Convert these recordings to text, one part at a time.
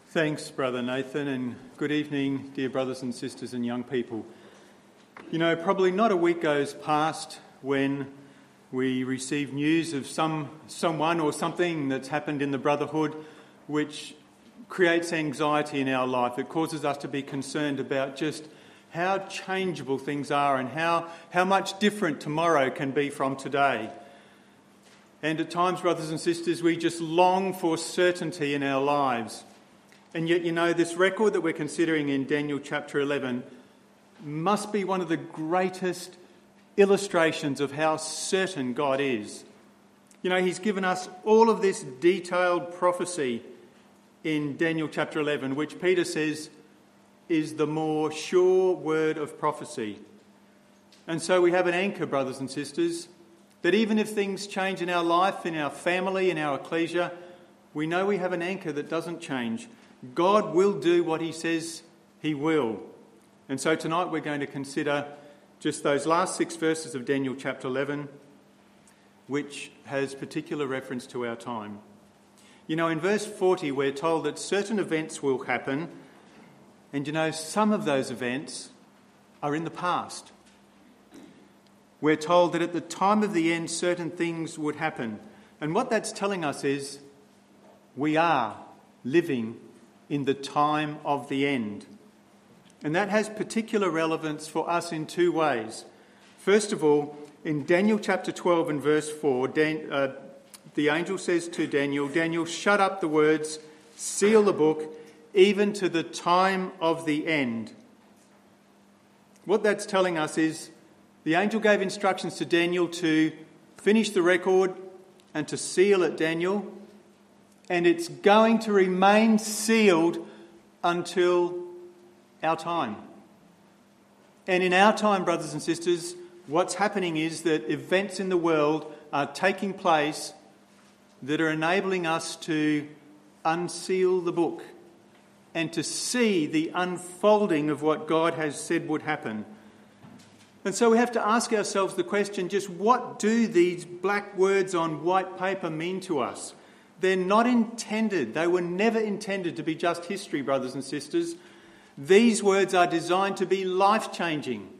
Thanks, Brother Nathan, and good evening, dear brothers and sisters and young people. You know, probably not a week goes past when we receive news of someone or something that's happened in the Brotherhood which creates anxiety in our life. It causes us to be concerned about just how changeable things are and how much different tomorrow can be from today. And at times, brothers and sisters, we just long for certainty in our lives. And yet, you know, this record that we're considering in Daniel chapter 11 must be one of the greatest illustrations of how certain God is. You know, he's given us all of this detailed prophecy in Daniel chapter 11, which Peter says is the more sure word of prophecy. And so we have an anchor, brothers and sisters, that even if things change in our life, in our family, in our ecclesia, we know we have an anchor that doesn't change. God will do what he says he will. And so tonight we're going to consider just those last 6 verses of Daniel chapter 11, which has particular reference to our time. You know, in verse 40 we're told that certain events will happen, and you know, some of those events are in the past. We're told that at the time of the end certain things would happen. And what that's telling us is we are living in the time of the end. And that has particular relevance for us in 2 ways. First of all, in Daniel chapter 12 and verse 4, the angel says to Daniel, "Daniel, shut up the words, seal the book, even to the time of the end." What that's telling us is the angel gave instructions to Daniel to finish the record and to seal it, Daniel. And it's going to remain sealed until our time. And in our time, brothers and sisters, what's happening is that events in the world are taking place that are enabling us to unseal the book and to see the unfolding of what God has said would happen. And so we have to ask ourselves the question, just what do these black words on white paper mean to us? They're not intended, they were never intended to be just history, brothers and sisters. These words are designed to be life-changing.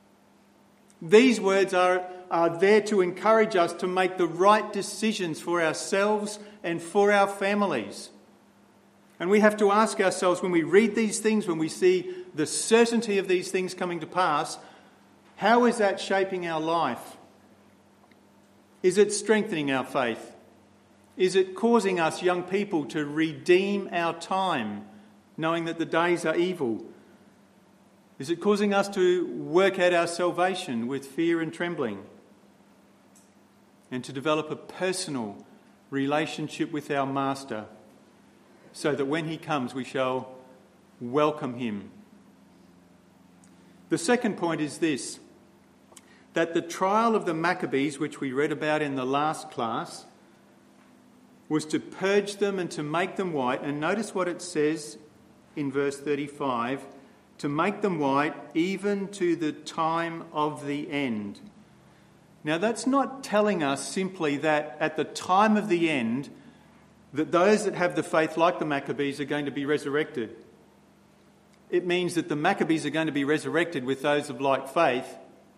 These words are there to encourage us to make the right decisions for ourselves and for our families. And we have to ask ourselves, when we read these things, when we see the certainty of these things coming to pass, how is that shaping our life? Is it strengthening our faith? Is it causing us young people to redeem our time, knowing that the days are evil? Is it causing us to work out our salvation with fear and trembling? And to develop a personal relationship with our Master, so that when he comes we shall welcome him. The second point is this, that the trial of the Maccabees, which we read about in the last class, was to purge them and to make them white. And notice what it says in verse 35, to make them white even to the time of the end. Now that's not telling us simply that at the time of the end, that those that have the faith like the Maccabees are going to be resurrected. It means that the Maccabees are going to be resurrected with those of like faith,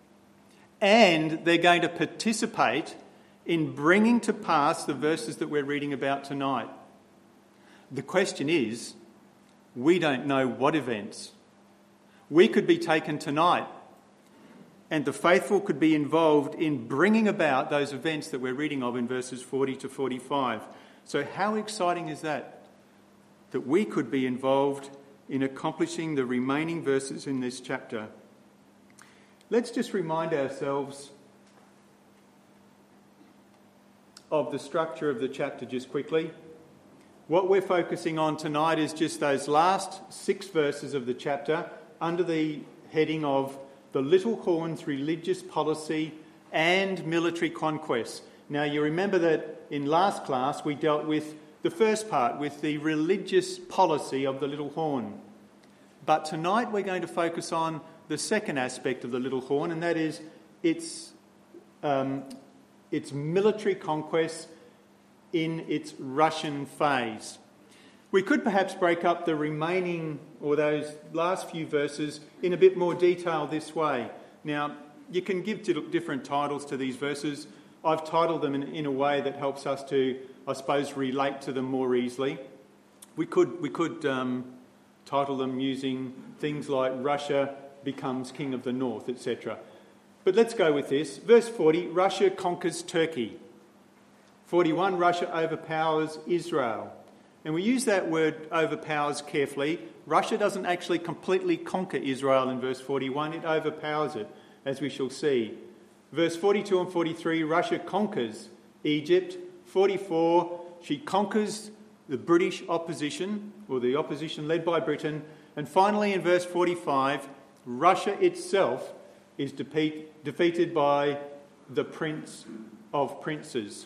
and they're going to participate in bringing to pass the verses that we're reading about tonight. The question is, we don't know what events. We could be taken tonight, and the faithful could be involved in bringing about those events that we're reading of in verses 40 to 45. So how exciting is that? That we could be involved in accomplishing the remaining verses in this chapter. Let's just remind ourselves of the structure of the chapter just quickly. What we're focusing on tonight is just those last 6 verses of the chapter under the heading of the little horn's religious policy and military conquest. Now you remember that in last class we dealt with the first part, with the religious policy of the little horn. But tonight we're going to focus on the second aspect of the little horn, and that is its military conquest in its Russian phase. We could perhaps break up the remaining, or those last few verses, in a bit more detail this way. Now, you can give different titles to these verses. I've titled them in a way that helps us to, I suppose, relate to them more easily. We could title them using things like Russia becomes king of the north, etc. But let's go with this. Verse 40, Russia conquers Turkey. 41, Russia overpowers Israel. And we use that word overpowers carefully. Russia doesn't actually completely conquer Israel in verse 41, it overpowers it, as we shall see. Verse 42 and 43, Russia conquers Egypt. 44, she conquers the British opposition, or the opposition led by Britain. And finally, in verse 45, Russia itself is defeated by the Prince of Princes.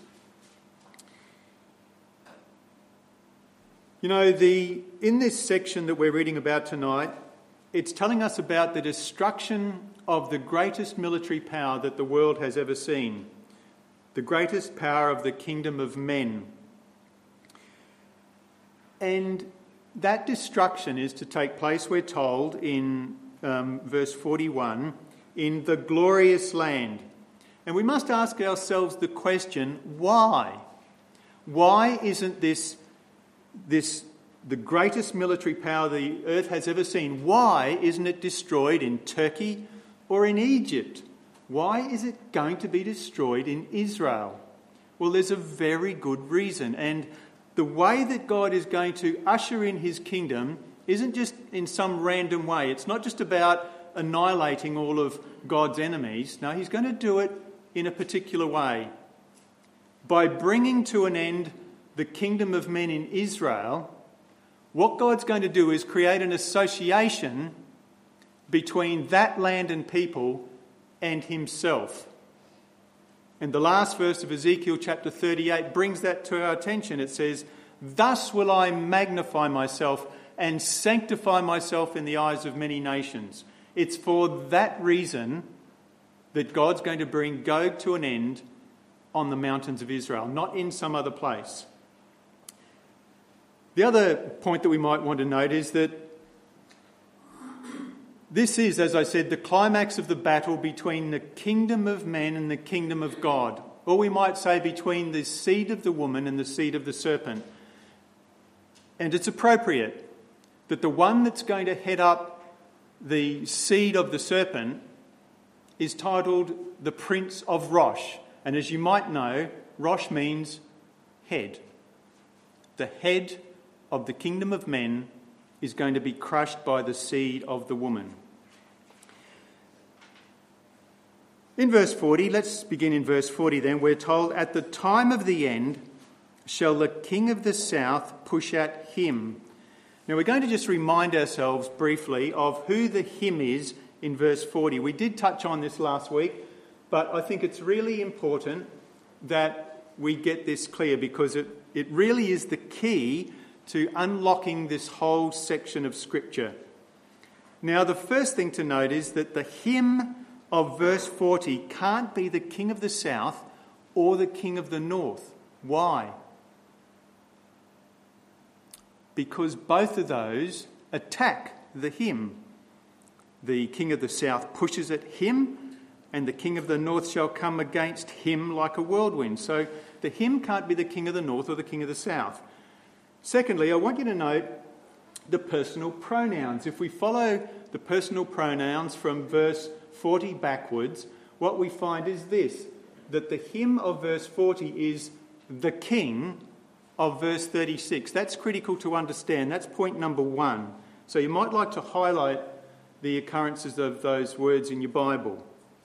You know, in this section that we're reading about tonight, it's telling us about the destruction of the greatest military power that the world has ever seen, the greatest power of the kingdom of men. And that destruction is to take place, we're told, in verse 41, in the glorious land. And we must ask ourselves the question, why? Why isn't this the greatest military power the earth has ever seen? Why isn't it destroyed in Turkey or in Egypt? Why is it going to be destroyed in Israel? Well, there's a very good reason. And the way that God is going to usher in his kingdom isn't just in some random way. It's not just about annihilating all of God's enemies. No, he's going to do it in a particular way. By bringing to an end the kingdom of men in Israel, what God's going to do is create an association between that land and people and himself. And the last verse of Ezekiel chapter 38 brings that to our attention. It says, "Thus will I magnify myself and sanctify myself in the eyes of many nations." It's for that reason that God's going to bring Gog to an end on the mountains of Israel, not in some other place. The other point that we might want to note is that this is, as I said, the climax of the battle between the kingdom of men and the kingdom of God. Or we might say between the seed of the woman and the seed of the serpent. And it's appropriate that the one that's going to head up the seed of the serpent is titled the Prince of Rosh. And as you might know, Rosh means head. The head of the kingdom of men is going to be crushed by the seed of the woman. In verse 40, let's begin in verse 40 then, we're told, "At the time of the end shall the king of the south push at him." Now we're going to just remind ourselves briefly of who the him is in verse 40. We did touch on this last week, but I think it's really important that we get this clear because it really is the key to unlocking this whole section of Scripture. Now, the first thing to note is that the him of verse 40 can't be the king of the south or the king of the north. Why? Because both of those attack the him. The king of the south pushes at him, and the king of the north shall come against him like a whirlwind. So the him can't be the king of the north or the king of the south. Secondly, I want you to note the personal pronouns. If we follow the personal pronouns from verse 40 backwards, what we find is this, that the him of verse 40 is the king of verse 36. That's critical to understand. That's point number one. So you might like to highlight the occurrences of those words in your Bible.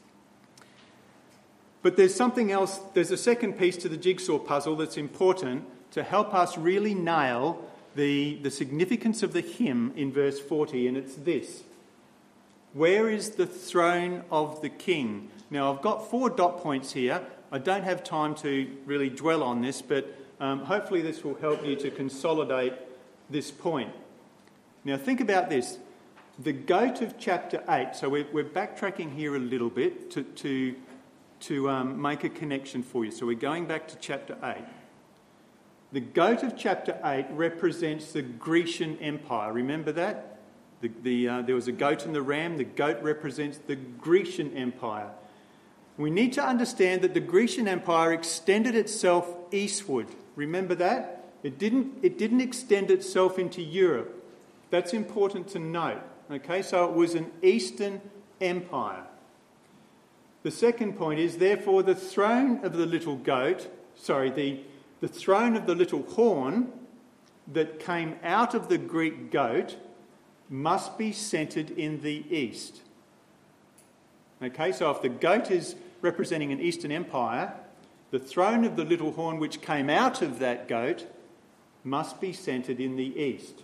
But there's something else, there's a second piece to the jigsaw puzzle that's important to help us really nail the significance of the him in verse 40, and it's this. Where is the throne of the king? Now, I've got 4 dot points here. I don't have time to really dwell on this, but hopefully this will help you to consolidate this point. Now, think about this. The goat of chapter 8, so we're backtracking here a little bit to make a connection for you. So we're going back to chapter 8. The goat of chapter 8 represents the Grecian Empire. Remember that? There was a goat and the ram. The goat represents the Grecian Empire. We need to understand that the Grecian Empire extended itself eastward. Remember that? It didn't extend itself into Europe. That's important to note. Okay, so it was an Eastern Empire. The second point is, therefore, the throne of the little the throne of the little horn that came out of the Greek goat must be centred in the east. Okay, so if the goat is representing an Eastern Empire, the throne of the little horn which came out of that goat must be centred in the east.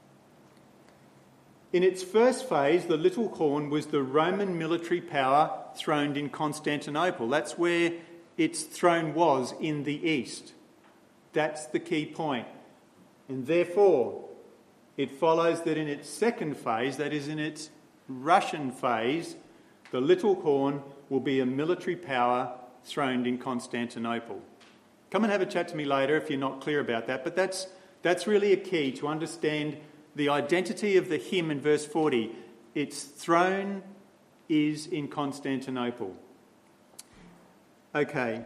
In its first phase, the little horn was the Roman military power throned in Constantinople. That's where its throne was, in the east. That's the key point. And therefore, it follows that in its second phase, that is in its Russian phase, the little horn will be a military power throned in Constantinople. Come and have a chat to me later if you're not clear about that, but that's really a key to understand the identity of the hymn in verse 40. Its throne is in Constantinople. Okay.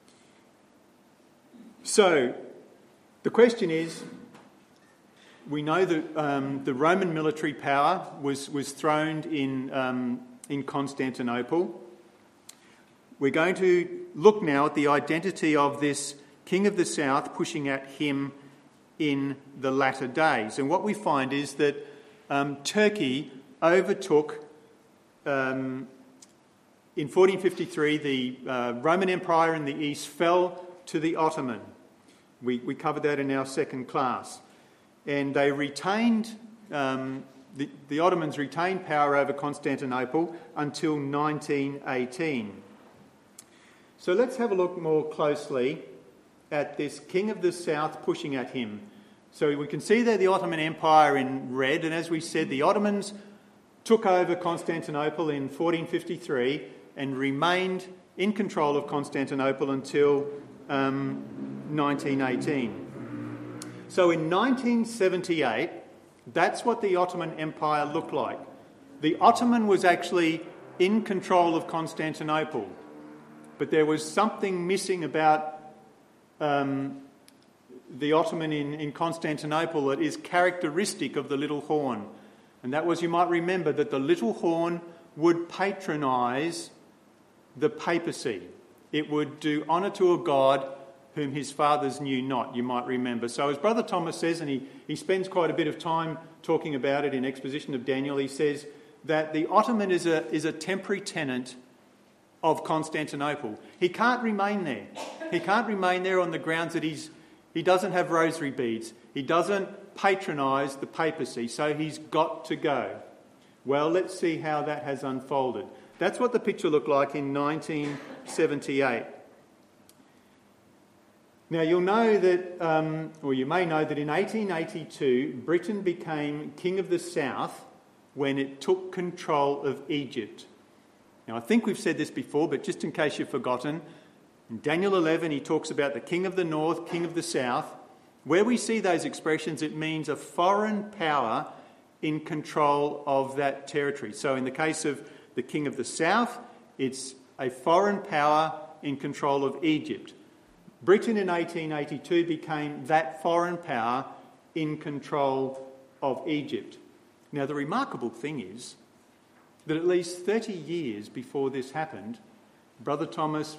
So, the question is, we know that the Roman military power was throned in Constantinople. We're going to look now at the identity of this King of the South pushing at him in the latter days. And what we find is that Turkey overtook, in 1453, the Roman Empire in the east fell to the Ottoman. We covered that in our second class. And they retained, the Ottomans retained power over Constantinople until 1918. So let's have a look more closely at this King of the South pushing at him. So we can see there the Ottoman Empire in red, and as we said, the Ottomans took over Constantinople in 1453 and remained in control of Constantinople until 1918. So in 1978, that's what the Ottoman Empire looked like. The Ottoman was actually in control of Constantinople, but there was something missing about the Ottoman in Constantinople that is characteristic of the little horn. And that was, you might remember, that the little horn would patronise the papacy. It would do honour to a god whom his fathers knew not, you might remember. So as Brother Thomas says, and he spends quite a bit of time talking about it in Exposition of Daniel, he says that the Ottoman is a temporary tenant of Constantinople. He can't remain there. He can't remain there on the grounds that he doesn't have rosary beads. He doesn't patronise the papacy, so he's got to go. Well, let's see how that has unfolded. That's what the picture looked like in 1978. Now, you'll know that, or you may know that in 1882, Britain became King of the South when it took control of Egypt. Now, I think we've said this before, but just in case you've forgotten, in Daniel 11, he talks about the King of the North, King of the South. Where we see those expressions, it means a foreign power in control of that territory. So in the case of the King of the South, it's a foreign power in control of Egypt. Britain in 1882 became that foreign power in control of Egypt. Now, the remarkable thing is that at least 30 years before this happened, Brother Thomas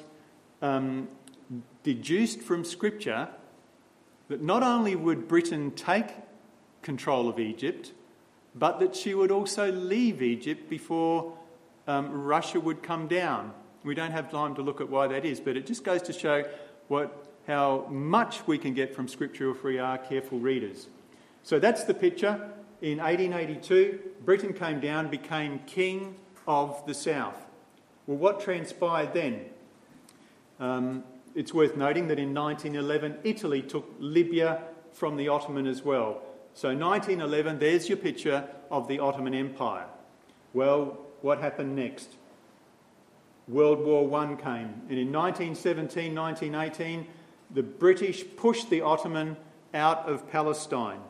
deduced from Scripture that not only would Britain take control of Egypt, but that she would also leave Egypt before Russia would come down. We don't have time to look at why that is, but it just goes to show how much we can get from Scripture if we are careful readers. So that's the picture. In 1882, Britain came down, became King of the South. Well, what transpired then? It's worth noting that in 1911, Italy took Libya from the Ottoman as well. So 1911, there's your picture of the Ottoman Empire. Well, what happened next? World War I came. And in 1917, 1918, the British pushed the Ottoman out of Palestine.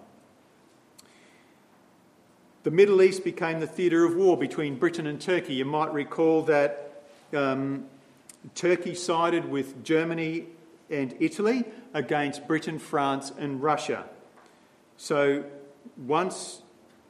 The Middle East became the theatre of war between Britain and Turkey. You might recall that Turkey sided with Germany and Italy against Britain, France and Russia. So once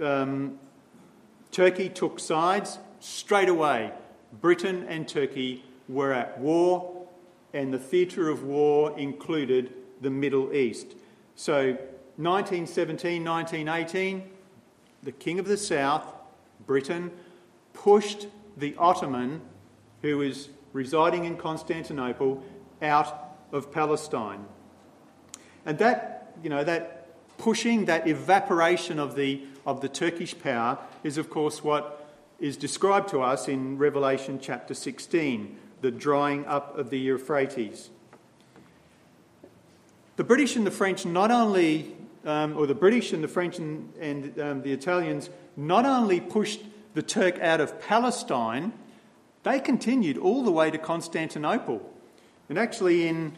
Turkey took sides, straight away Britain and Turkey were at war, and the theatre of war included the Middle East. So 1917, 1918, the King of the South, Britain, pushed the Ottoman, who was residing in Constantinople, out of Palestine. And that pushing, that evaporation of the Turkish power is, of course, what is described to us in Revelation chapter 16, the drying up of the Euphrates. The British and the French not only, the British and the French and the Italians not only pushed the Turk out of Palestine, they continued all the way to Constantinople. And actually in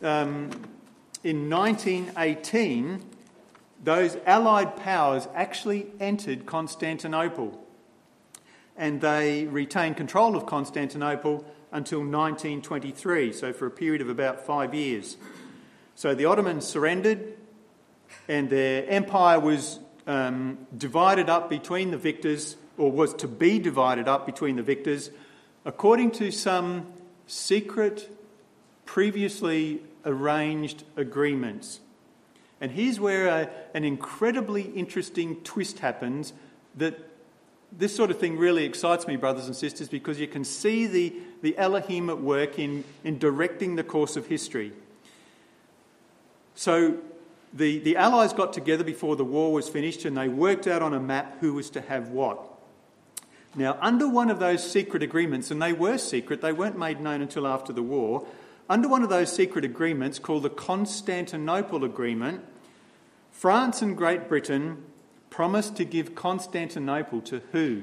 1918, those Allied powers actually entered Constantinople, and they retained control of Constantinople until 1923, so for a period of about 5 years. So the Ottomans surrendered, and their empire was divided up between the victors, or was to be divided up between the victors, according to some secret, previously arranged agreements. And here's where an incredibly interesting twist happens, that this sort of thing really excites me, brothers and sisters, because you can see the Elohim at work in directing the course of history. So the Allies got together before the war was finished, and they worked out on a map who was to have what. Now, under one of those secret agreements, and they were secret, they weren't made known until after the war, under one of those secret agreements called the Constantinople Agreement, France and Great Britain promised to give Constantinople to who?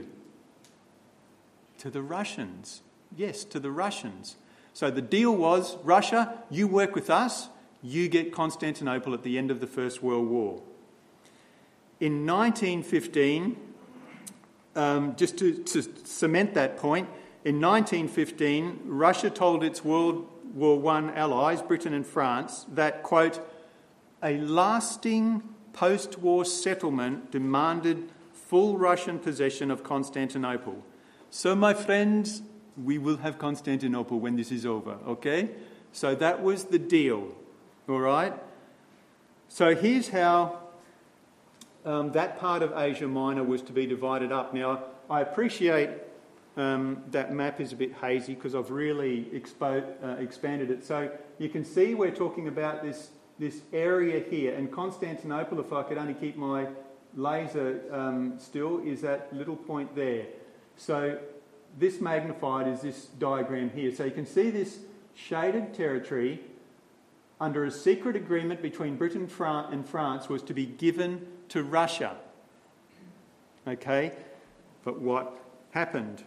To the Russians. Yes, to the Russians. So the deal was, Russia, you work with us, you get Constantinople at the end of the First World War. In 1915, just to cement that point, in 1915, Russia told its World War I allies, Britain and France, that, quote, a lasting post-war settlement demanded full Russian possession of Constantinople. So, my friends, we will have Constantinople when this is over, okay? So that was the deal, all right? So here's how that part of Asia Minor was to be divided up. Now, I appreciate that map is a bit hazy because I've really expanded it. So you can see we're talking about this area here, and Constantinople, if I could only keep my laser still, is that little point there. So this magnified is this diagram here. So you can see this shaded territory under a secret agreement between Britain and France was to be given to Russia. Okay? But what happened?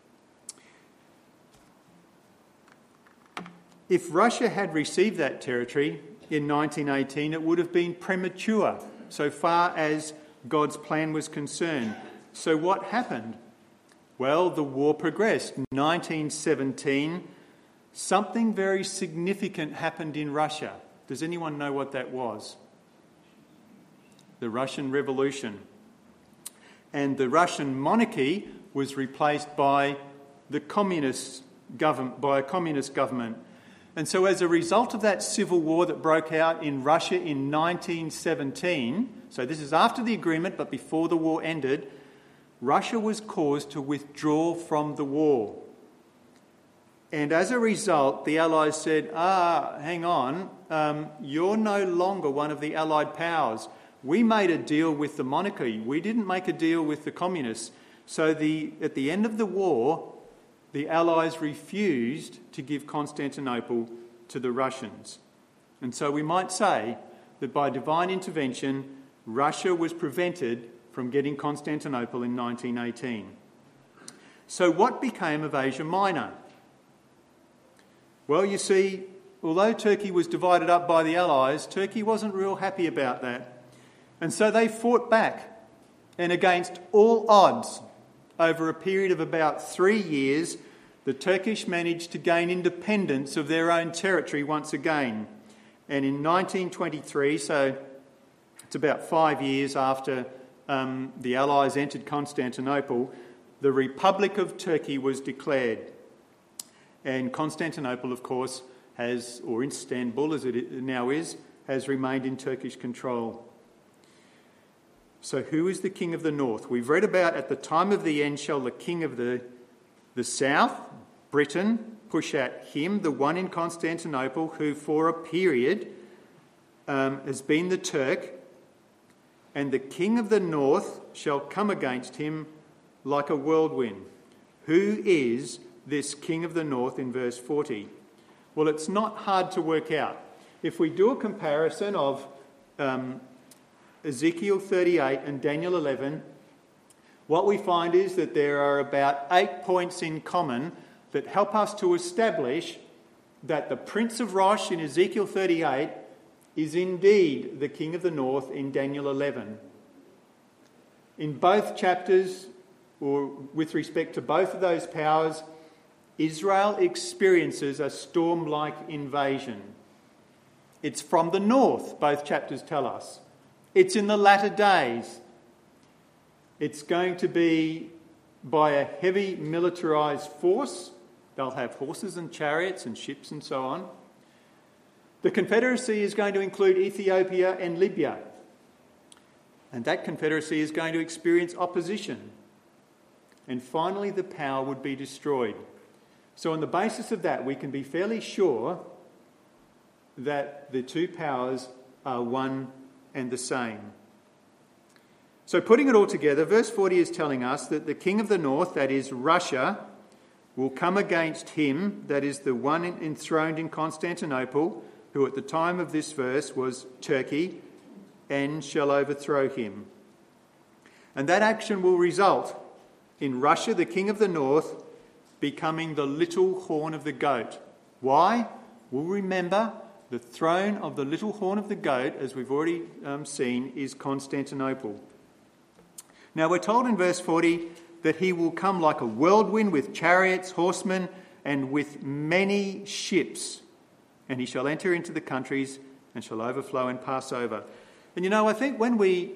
If Russia had received that territory in 1918, it would have been premature so far as God's plan was concerned. So what happened? Well, the war progressed. 1917, something very significant happened in Russia. Does anyone know what that was? The Russian Revolution. And the Russian monarchy was replaced by a communist government. And so as a result of that civil war that broke out in Russia in 1917, so this is after the agreement but before the war ended, Russia was caused to withdraw from the war. And as a result, the Allies said, hang on, you're no longer one of the Allied powers. We made a deal with the monarchy. We didn't make a deal with the communists. So at the end of the war, the Allies refused to give Constantinople to the Russians. And so we might say that by divine intervention, Russia was prevented from getting Constantinople in 1918. So what became of Asia Minor? Well, you see, although Turkey was divided up by the Allies, Turkey wasn't real happy about that. And so they fought back, and against all odds, over a period of about 3 years, the Turkish managed to gain independence of their own territory once again. And in 1923, so it's about 5 years after the Allies entered Constantinople, the Republic of Turkey was declared. And Constantinople, of course, has, or Istanbul as it now is, has remained in Turkish control. So who is the king of the north? We've read about at the time of the end shall the king of the south, Britain, push at him, the one in Constantinople, who for a period has been the Turk, and the king of the north shall come against him like a whirlwind. Who is this king of the north in verse 40? Well, it's not hard to work out. If we do a comparison of Ezekiel 38 and Daniel 11, what we find is that there are about 8 points in common that help us to establish that the Prince of Rosh in Ezekiel 38 is indeed the king of the north in Daniel 11. In both chapters, or with respect to both of those powers, Israel experiences a storm-like invasion. It's from the north, both chapters tell us. It's in the latter days. It's going to be by a heavy militarised force. They'll have horses and chariots and ships and so on. The confederacy is going to include Ethiopia and Libya. And that confederacy is going to experience opposition. And finally, the power would be destroyed. So on the basis of that, we can be fairly sure that the two powers are one and the same. So putting it all together, verse 40 is telling us that the king of the north, that is Russia, will come against him, that is the one enthroned in Constantinople, who at the time of this verse was Turkey, and shall overthrow him. And that action will result in Russia, the king of the north, becoming the little horn of the goat. Why? We'll remember the throne of the little horn of the goat, as we've already seen, is Constantinople. Now we're told in verse 40 that he will come like a whirlwind with chariots, horsemen, and with many ships. And he shall enter into the countries and shall overflow and pass over. And you know, I think when we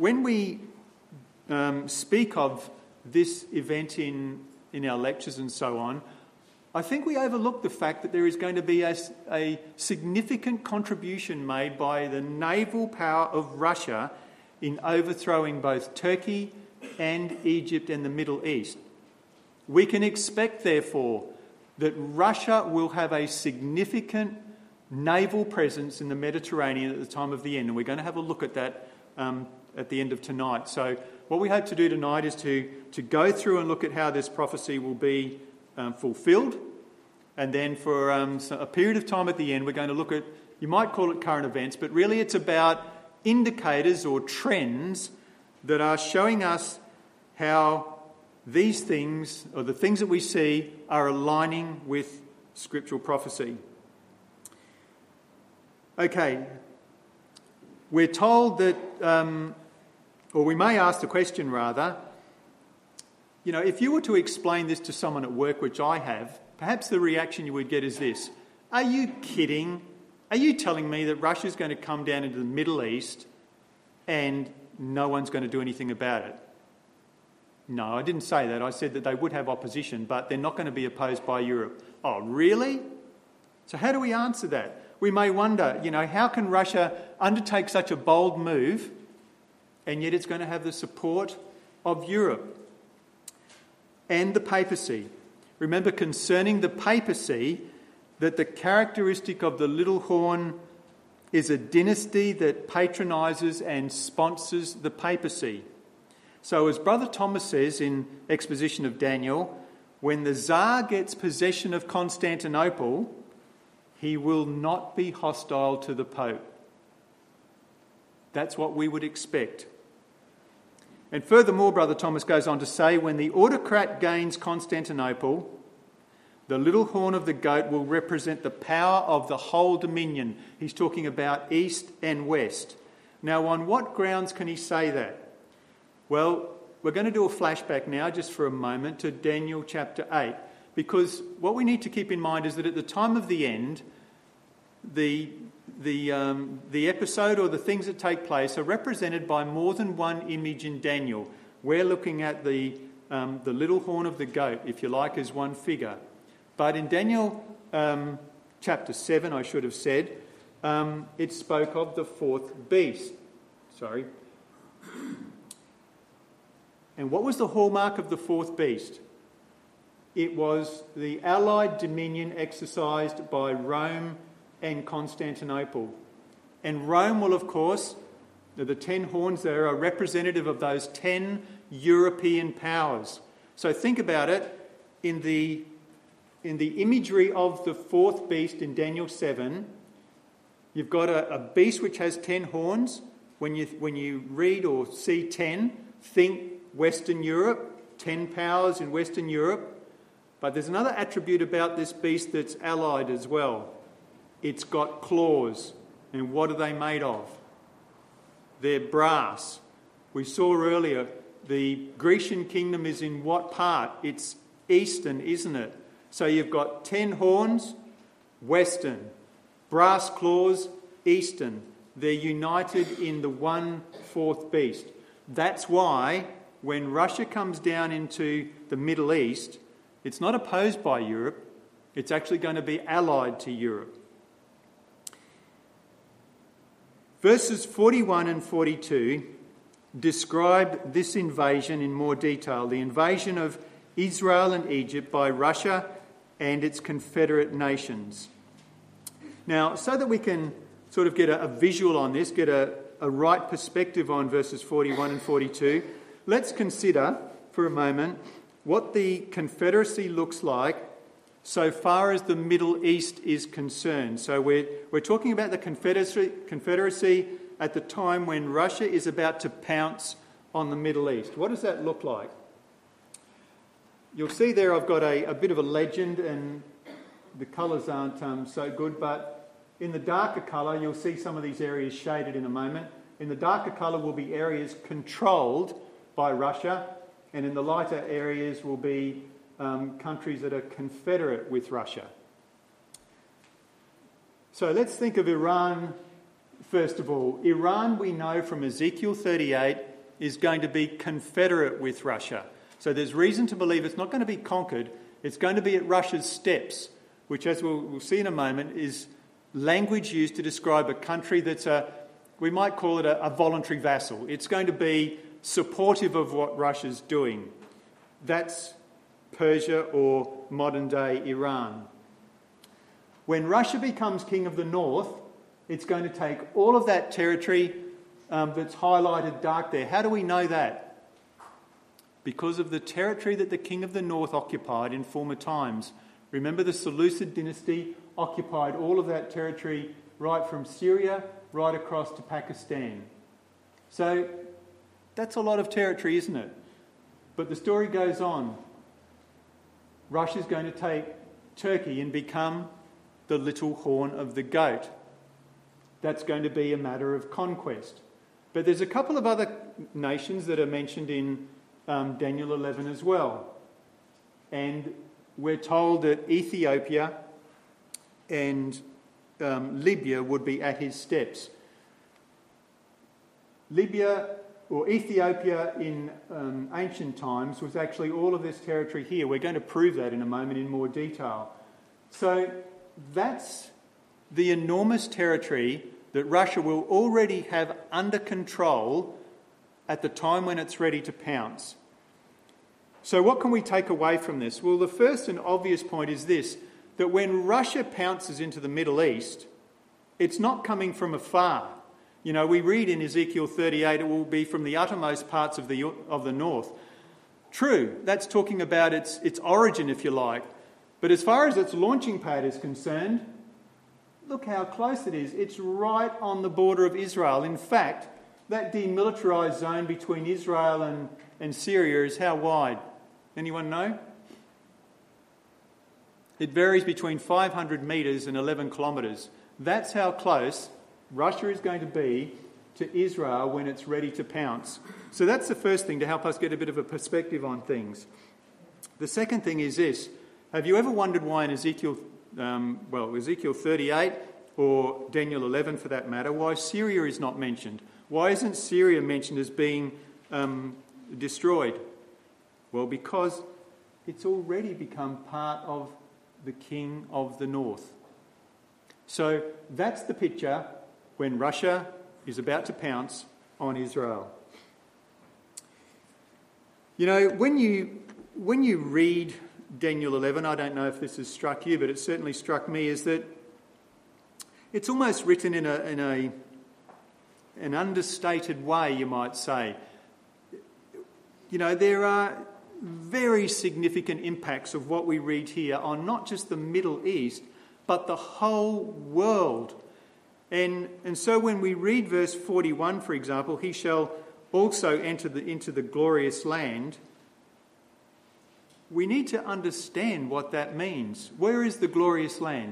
speak of this event in our lectures and so on, I think we overlook the fact that there is going to be a significant contribution made by the naval power of Russia in overthrowing both Turkey and Egypt and the Middle East. We can expect, therefore, that Russia will have a significant naval presence in the Mediterranean at the time of the end, and we're going to have a look at that at the end of tonight. So what we hope to do tonight is to go through and look at how this prophecy will be fulfilled, and then for a period of time at the end we're going to look at, you might call it current events, but really it's about indicators or trends that are showing us how these things, or the things that we see, are aligning with scriptural prophecy. Okay, we're told that, or we may ask the question rather, you know, if you were to explain this to someone at work, which I have, perhaps the reaction you would get is this: are you kidding? Are you telling me that Russia's going to come down into the Middle East and no one's going to do anything about it? No, I didn't say that. I said that they would have opposition, but they're not going to be opposed by Europe. Oh, really? So how do we answer that? We may wonder, you know, how can Russia undertake such a bold move and yet it's going to have the support of Europe and the papacy? Remember, concerning the papacy, that the characteristic of the little horn is a dynasty that patronises and sponsors the papacy. So as Brother Thomas says in Exposition of Daniel, when the Tsar gets possession of Constantinople, he will not be hostile to the Pope. That's what we would expect. And furthermore, Brother Thomas goes on to say, when the autocrat gains Constantinople, The little horn of the goat will represent the power of the whole dominion. He's talking about east and west. Now, on what grounds can he say that? Well, we're going to do a flashback now, just for a moment, to Daniel chapter 8. Because what we need to keep in mind is that at the time of the end, the episode or the things that take place are represented by more than one image in Daniel. We're looking at the little horn of the goat, if you like, as one figure. But in Daniel chapter 7, I should have said, it spoke of the fourth beast. And what was the hallmark of the fourth beast? It was the allied dominion exercised by Rome and Constantinople. And Rome will, of course, the 10 horns there are representative of those 10 European powers. So think about it. In the imagery of the fourth beast in Daniel 7, you've got a beast which has 10 horns. When you read or see 10, think Western Europe, 10 powers in Western Europe. But there's another attribute about this beast that's allied as well. It's got claws. And what are they made of? They're brass. We saw earlier the Grecian kingdom is in what part? It's eastern, isn't it? So you've got 10 horns, western. Brass claws, eastern. They're united in the one fourth beast. That's why when Russia comes down into the Middle East, it's not opposed by Europe. It's actually going to be allied to Europe. Verses 41 and 42 describe this invasion in more detail, the invasion of Israel and Egypt by Russia and its confederate nations. Now, so that we can sort of get a visual on this, get a right perspective on verses 41 and 42, let's consider for a moment what the confederacy looks like so far as the Middle East is concerned. So we're talking about the confederacy at the time when Russia is about to pounce on the Middle East. What does that look like? You'll see there I've got a bit of a legend, and the colours aren't so good, but in the darker colour you'll see some of these areas shaded in a moment. In the darker colour will be areas controlled by Russia, and in the lighter areas will be countries that are confederate with Russia. So let's think of Iran first of all. Iran, we know from Ezekiel 38, is going to be confederate with Russia. So there's reason to believe it's not going to be conquered. It's going to be at Russia's steps, which, as we'll see in a moment, is language used to describe a country that's we might call it a voluntary vassal. It's going to be supportive of what Russia's doing. That's Persia or modern-day Iran. When Russia becomes king of the north, it's going to take all of that territory that's highlighted dark there. How do we know that? Because of the territory that the king of the north occupied in former times. Remember, the Seleucid dynasty occupied all of that territory right from Syria right across to Pakistan. So that's a lot of territory, isn't it? But the story goes on. Russia's going to take Turkey and become the little horn of the goat. That's going to be a matter of conquest. But there's a couple of other nations that are mentioned in Daniel 11 as well. And we're told that Ethiopia and Libya would be at his steps. Libya or Ethiopia in ancient times was actually all of this territory here. We're going to prove that in a moment in more detail. So that's the enormous territory that Russia will already have under control at the time when it's ready to pounce. So what can we take away from this? Well, the first and obvious point is this, that when Russia pounces into the Middle East, it's not coming from afar. You know, we read in Ezekiel 38, it will be from the uttermost parts of the north. True, that's talking about its origin, if you like. But as far as its launching pad is concerned, look how close it is. It's right on the border of Israel. In fact, that demilitarised zone between Israel and Syria is how wide? Anyone know? It varies between 500 metres and 11 kilometres. That's how close Russia is going to be to Israel when it's ready to pounce. So that's the first thing to help us get a bit of a perspective on things. The second thing is this. Have you ever wondered why in Ezekiel 38 or Daniel 11 for that matter, why Syria is not mentioned? Why isn't Syria mentioned as being destroyed? Well, because it's already become part of the king of the north. So that's the picture when Russia is about to pounce on Israel. You know, when you read Daniel 11, I don't know if this has struck you, but it certainly struck me, is that it's almost written in an understated way, you might say. You know, there are very significant impacts of what we read here on not just the Middle East, but the whole world. And so when we read verse 41, for example, he shall also enter into the glorious land, we need to understand what that means. Where is the glorious land?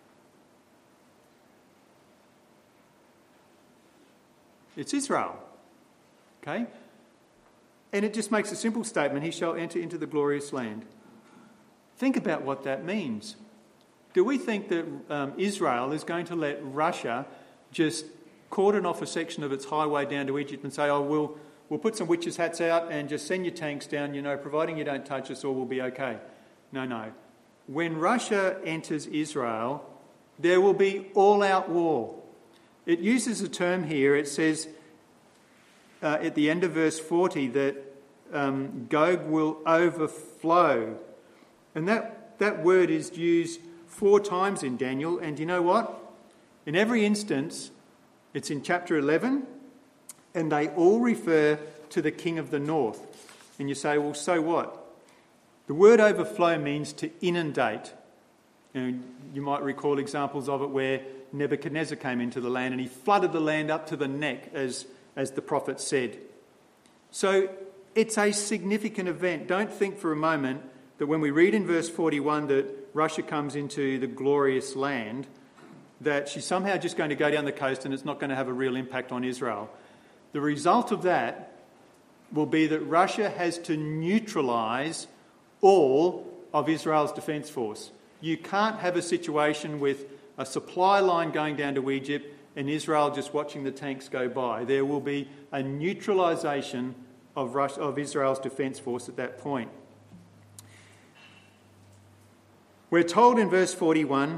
It's Israel. Okay? And it just makes a simple statement, he shall enter into the glorious land. Think about what that means. Do we think that Israel is going to let Russia just cordon off a section of its highway down to Egypt and say, oh, we'll put some witches' hats out and just send your tanks down, you know, providing you don't touch us, all will be okay? No. When Russia enters Israel, there will be all-out war. It uses a term here, it says at the end of verse 40 that Gog will overflow. And that word is used 4 times in Daniel, and you know what? In every instance, it's in chapter 11, and they all refer to the king of the north. And you say, well, so what? The word overflow means to inundate. You might recall examples of it where Nebuchadnezzar came into the land and he flooded the land up to the neck, as the prophet said. So it's a significant event. Don't think for a moment that when we read in verse 41 that Russia comes into the glorious land, that she's somehow just going to go down the coast and it's not going to have a real impact on Israel. The result of that will be that Russia has to neutralise all of Israel's defence force. You can't have a situation with a supply line going down to Egypt and Israel just watching the tanks go by. There will be a neutralisation of Israel's defence force at that point. We're told in verse 41,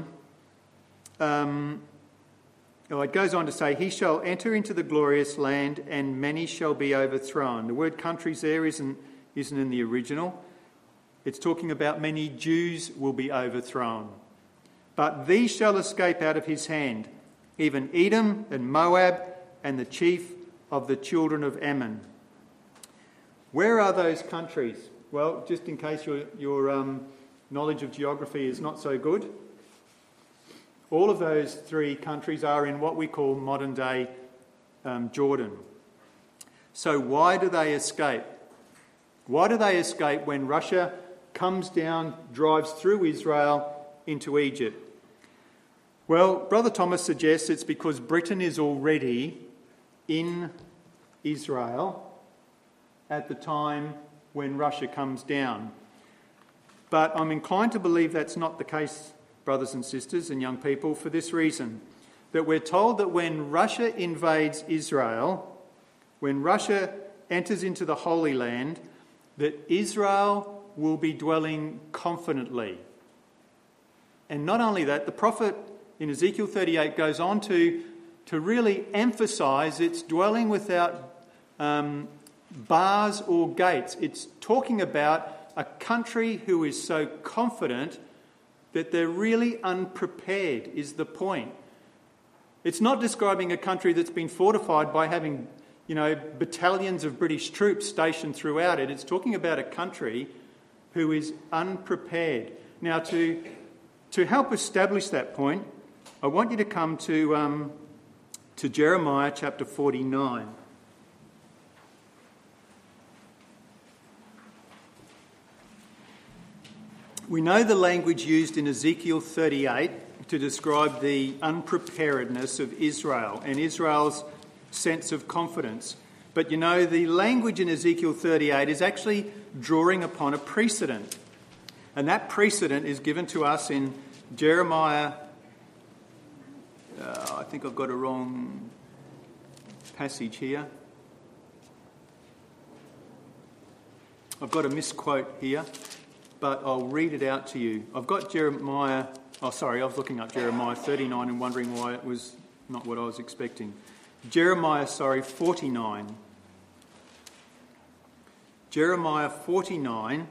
it goes on to say, he shall enter into the glorious land and many shall be overthrown. The word countries there isn't in the original. It's talking about many Jews will be overthrown. But these shall escape out of his hand, even Edom and Moab and the chief of the children of Ammon. Where are those countries? Well, just in case your knowledge of geography is not so good, all of those 3 countries are in what we call modern-day Jordan. So why do they escape? Why do they escape when Russia comes down, drives through Israel into Egypt? Well, Brother Thomas suggests it's because Britain is already in Israel at the time when Russia comes down. But I'm inclined to believe that's not the case, brothers and sisters and young people, for this reason. That we're told that when Russia invades Israel, when Russia enters into the Holy Land, that Israel will be dwelling confidently. And not only that, the prophet in Ezekiel 38 goes on to really emphasise its dwelling without bars or gates. It's talking about a country who is so confident that they're really unprepared, is the point. It's not describing a country that's been fortified by having, battalions of British troops stationed throughout it. It's talking about a country who is unprepared. Now, to help establish that point, I want you to come to Jeremiah chapter 49. We know the language used in Ezekiel 38 to describe the unpreparedness of Israel and Israel's sense of confidence. But you know, the language in Ezekiel 38 is actually drawing upon a precedent. And that precedent is given to us in Jeremiah. I think I've got a wrong passage here. I've got a misquote here, but I'll read it out to you. I've got Jeremiah. I was looking up Jeremiah 39 and wondering why it was not what I was expecting. Jeremiah 49. Jeremiah 49,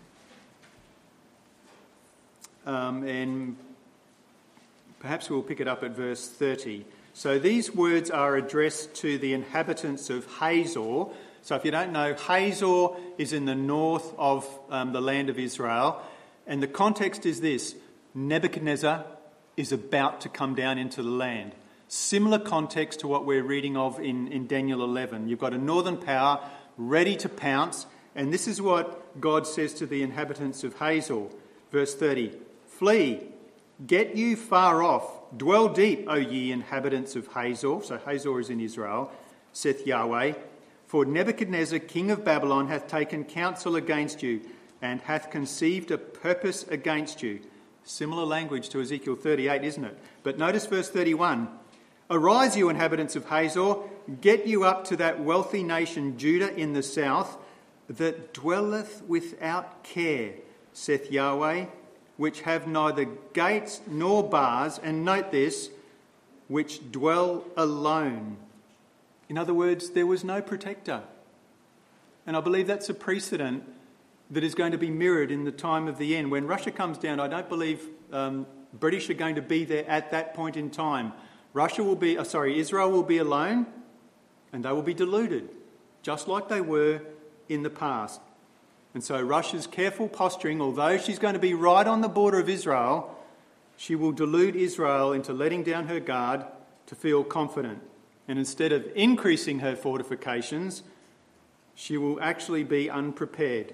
and perhaps we'll pick it up at verse 30. So these words are addressed to the inhabitants of Hazor. So if you don't know, Hazor is in the north of the land of Israel. And the context is this: Nebuchadnezzar is about to come down into the land. Similar context to what we're reading of in Daniel 11. You've got a northern power ready to pounce. And this is what God says to the inhabitants of Hazor. Verse 30, "Flee, get you far off, dwell deep, O ye inhabitants of Hazor." So Hazor is in Israel, saith Yahweh. "For Nebuchadnezzar, king of Babylon, hath taken counsel against you, and hath conceived a purpose against you." Similar language to Ezekiel 38, isn't it? But notice verse 31. "Arise, you inhabitants of Hazor, get you up to that wealthy nation Judah in the south, that dwelleth without care, saith Yahweh, which have neither gates nor bars," and note this, "which dwell alone." In other words, there was no protector. And I believe that's a precedent that is going to be mirrored in the time of the end. When Russia comes down, I don't believe British are going to be there at that point in time. Israel will be alone, and they will be deluded, just like they were in the past. And so Russia's careful posturing, although she's going to be right on the border of Israel, she will delude Israel into letting down her guard to feel confident. And instead of increasing her fortifications, she will actually be unprepared.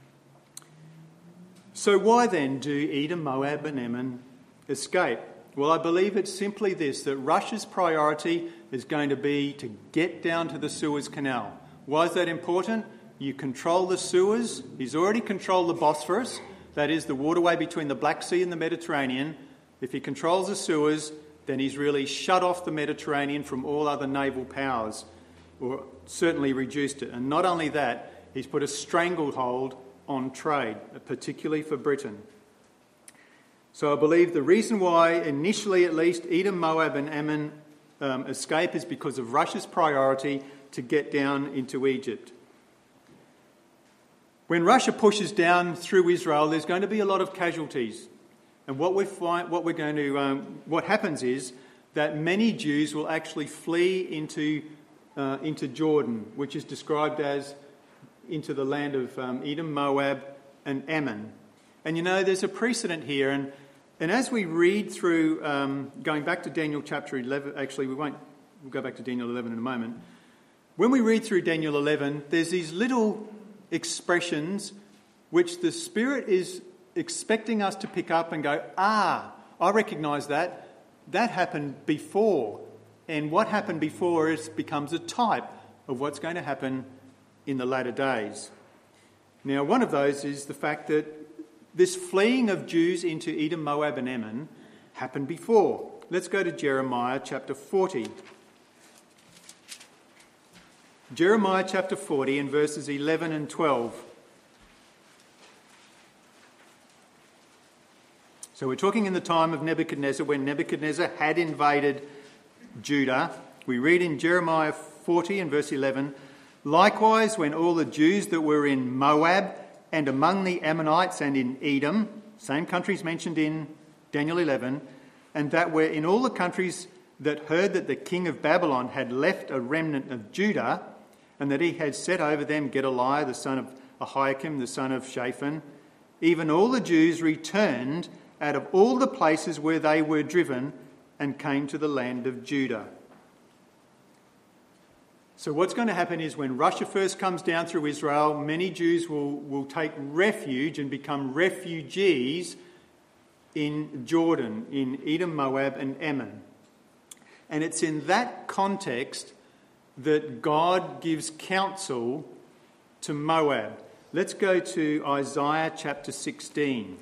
So why then do Edom, Moab and Ammon escape? Well, I believe it's simply this, that Russia's priority is going to be to get down to the Suez Canal. Why is that important? You control the Suez. He's already controlled the Bosphorus, that is the waterway between the Black Sea and the Mediterranean. If he controls the Suez, then he's really shut off the Mediterranean from all other naval powers, or certainly reduced it. And not only that, he's put a stranglehold on trade, particularly for Britain. So I believe the reason why, initially at least, Edom, Moab and Ammon escape is because of Russia's priority to get down into Egypt. When Russia pushes down through Israel, there's going to be a lot of casualties. And what happens is that many Jews will actually flee into Jordan, which is described as into the land of Edom, Moab and Ammon. And you know, there's a precedent here. And as we read through, going back to Daniel chapter 11, actually we'll go back to Daniel 11 in a moment. When we read through Daniel 11, there's these little expressions which the Spirit is expecting us to pick up and go, I recognise that. That happened before. And what happened before becomes a type of what's going to happen in the latter days. Now, one of those is the fact that this fleeing of Jews into Edom, Moab and Ammon happened before. Let's go to Jeremiah chapter 40. Jeremiah chapter 40 and verses 11 and 12. So we're talking in the time of Nebuchadnezzar, when Nebuchadnezzar had invaded Judah. We read in Jeremiah 40 and verse 11, "Likewise, when all the Jews that were in Moab and among the Ammonites and in Edom," same countries mentioned in Daniel 11, "and that were in all the countries that heard that the king of Babylon had left a remnant of Judah, and that he had set over them Gedaliah, the son of Ahikam, the son of Shaphan, even all the Jews returned out of all the places where they were driven and came to the land of Judah." So what's going to happen is when Russia first comes down through Israel, many Jews will take refuge and become refugees in Jordan, in Edom, Moab and Ammon. And it's in that context that God gives counsel to Moab. Let's go to Isaiah chapter 16.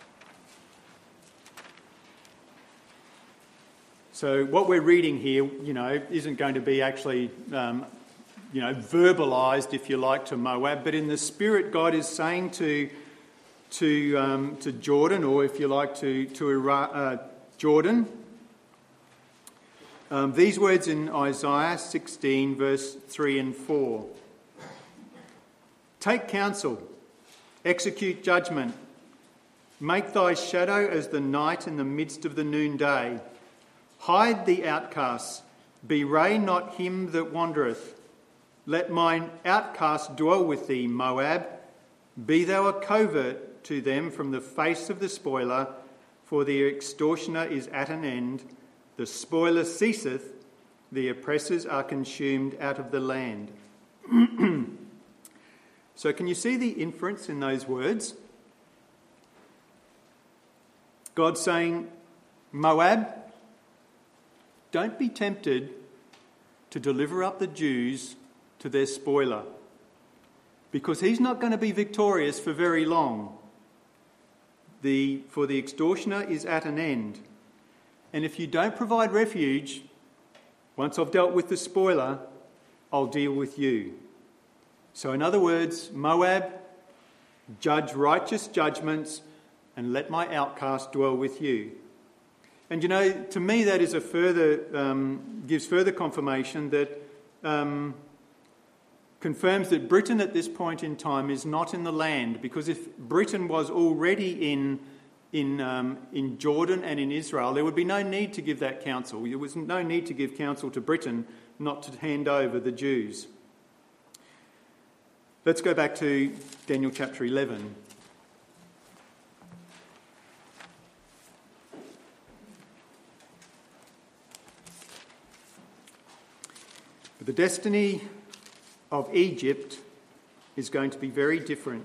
So what we're reading here, isn't going to be actually, verbalised, if you like, to Moab. But in the Spirit, God is saying to Jordan, or if you like, to Jordan, these words in Isaiah 16, verse 3 and 4. Take counsel, execute judgment, make thy shadow as the night in the midst of the noonday. Hide the outcasts, bewray not him that wandereth. Let mine outcast dwell with thee, Moab. Be thou a covert to them from the face of the spoiler, for the extortioner is at an end. The spoiler ceaseth, the oppressors are consumed out of the land. So can you see the inference in those words? God saying, Moab, don't be tempted to deliver up the Jews to their spoiler, because he's not going to be victorious for very long. For the extortioner is at an end. And if you don't provide refuge, once I've dealt with the spoiler, I'll deal with you. So in other words, Moab, judge righteous judgments and let my outcast dwell with you. And to me that is gives further confirmation that confirms that Britain at this point in time is not in the land, because if Britain was already in Jordan and in Israel, there would be no need to give that counsel. There was no need to give counsel to Britain not to hand over the Jews. Let's go back to Daniel chapter 11. But the destiny of Egypt is going to be very different.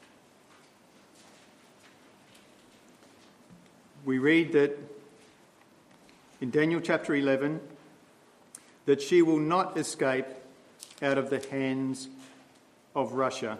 We read that in Daniel chapter 11 that she will not escape out of the hands of Russia.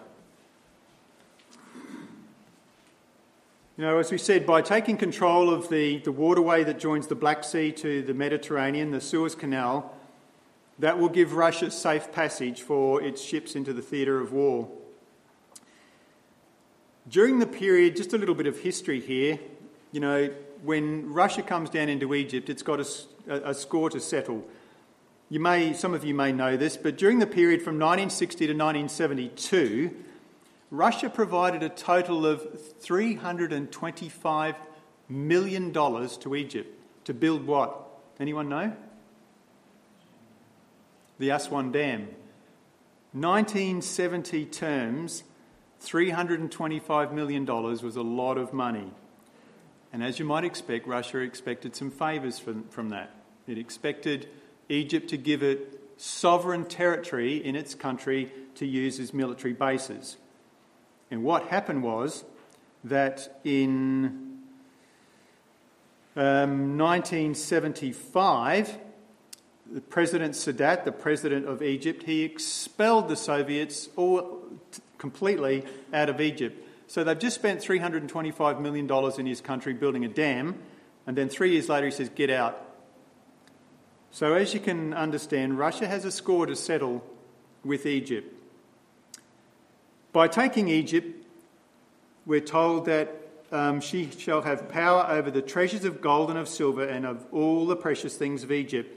As we said, by taking control of the waterway that joins the Black Sea to the Mediterranean, the Suez Canal, that will give Russia safe passage for its ships into the theatre of war. During the period, just a little bit of history here, when Russia comes down into Egypt, it's got a score to settle. Some of you may know this, but during the period from 1960 to 1972, Russia provided a total of $325 million to Egypt to build what? Anyone know? The Aswan Dam. 1970 terms, $325 million was a lot of money. And as you might expect, Russia expected some favours from that. It expected Egypt to give it sovereign territory in its country to use as military bases. And what happened was that in 1975, the President Sadat, the president of Egypt, he expelled the Soviets completely out of Egypt. So they've just spent $325 million in his country building a dam, and then 3 years later he says, get out. So as you can understand, Russia has a score to settle with Egypt. By taking Egypt, we're told that she shall have power over the treasures of gold and of silver and of all the precious things of Egypt.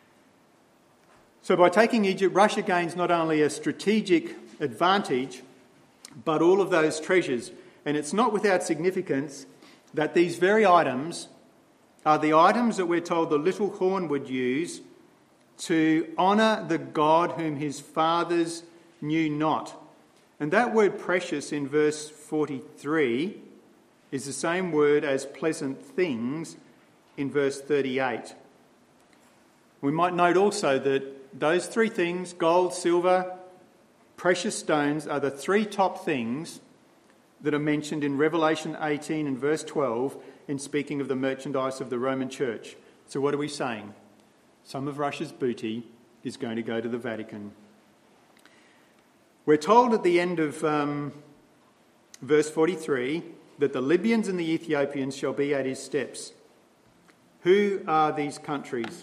So by taking Egypt, Russia gains not only a strategic advantage, but all of those treasures. And it's not without significance that these very items are the items that we're told the little horn would use to honour the God whom his fathers knew not. And that word precious in verse 43 is the same word as pleasant things in verse 38. We might note also that those three things, gold, silver, precious stones, are the three top things that are mentioned in Revelation 18 and verse 12 in speaking of the merchandise of the Roman Church. So what are we saying? Some of Russia's booty is going to go to the Vatican. We're told at the end of verse 43 that the Libyans and the Ethiopians shall be at his steps. Who are these countries?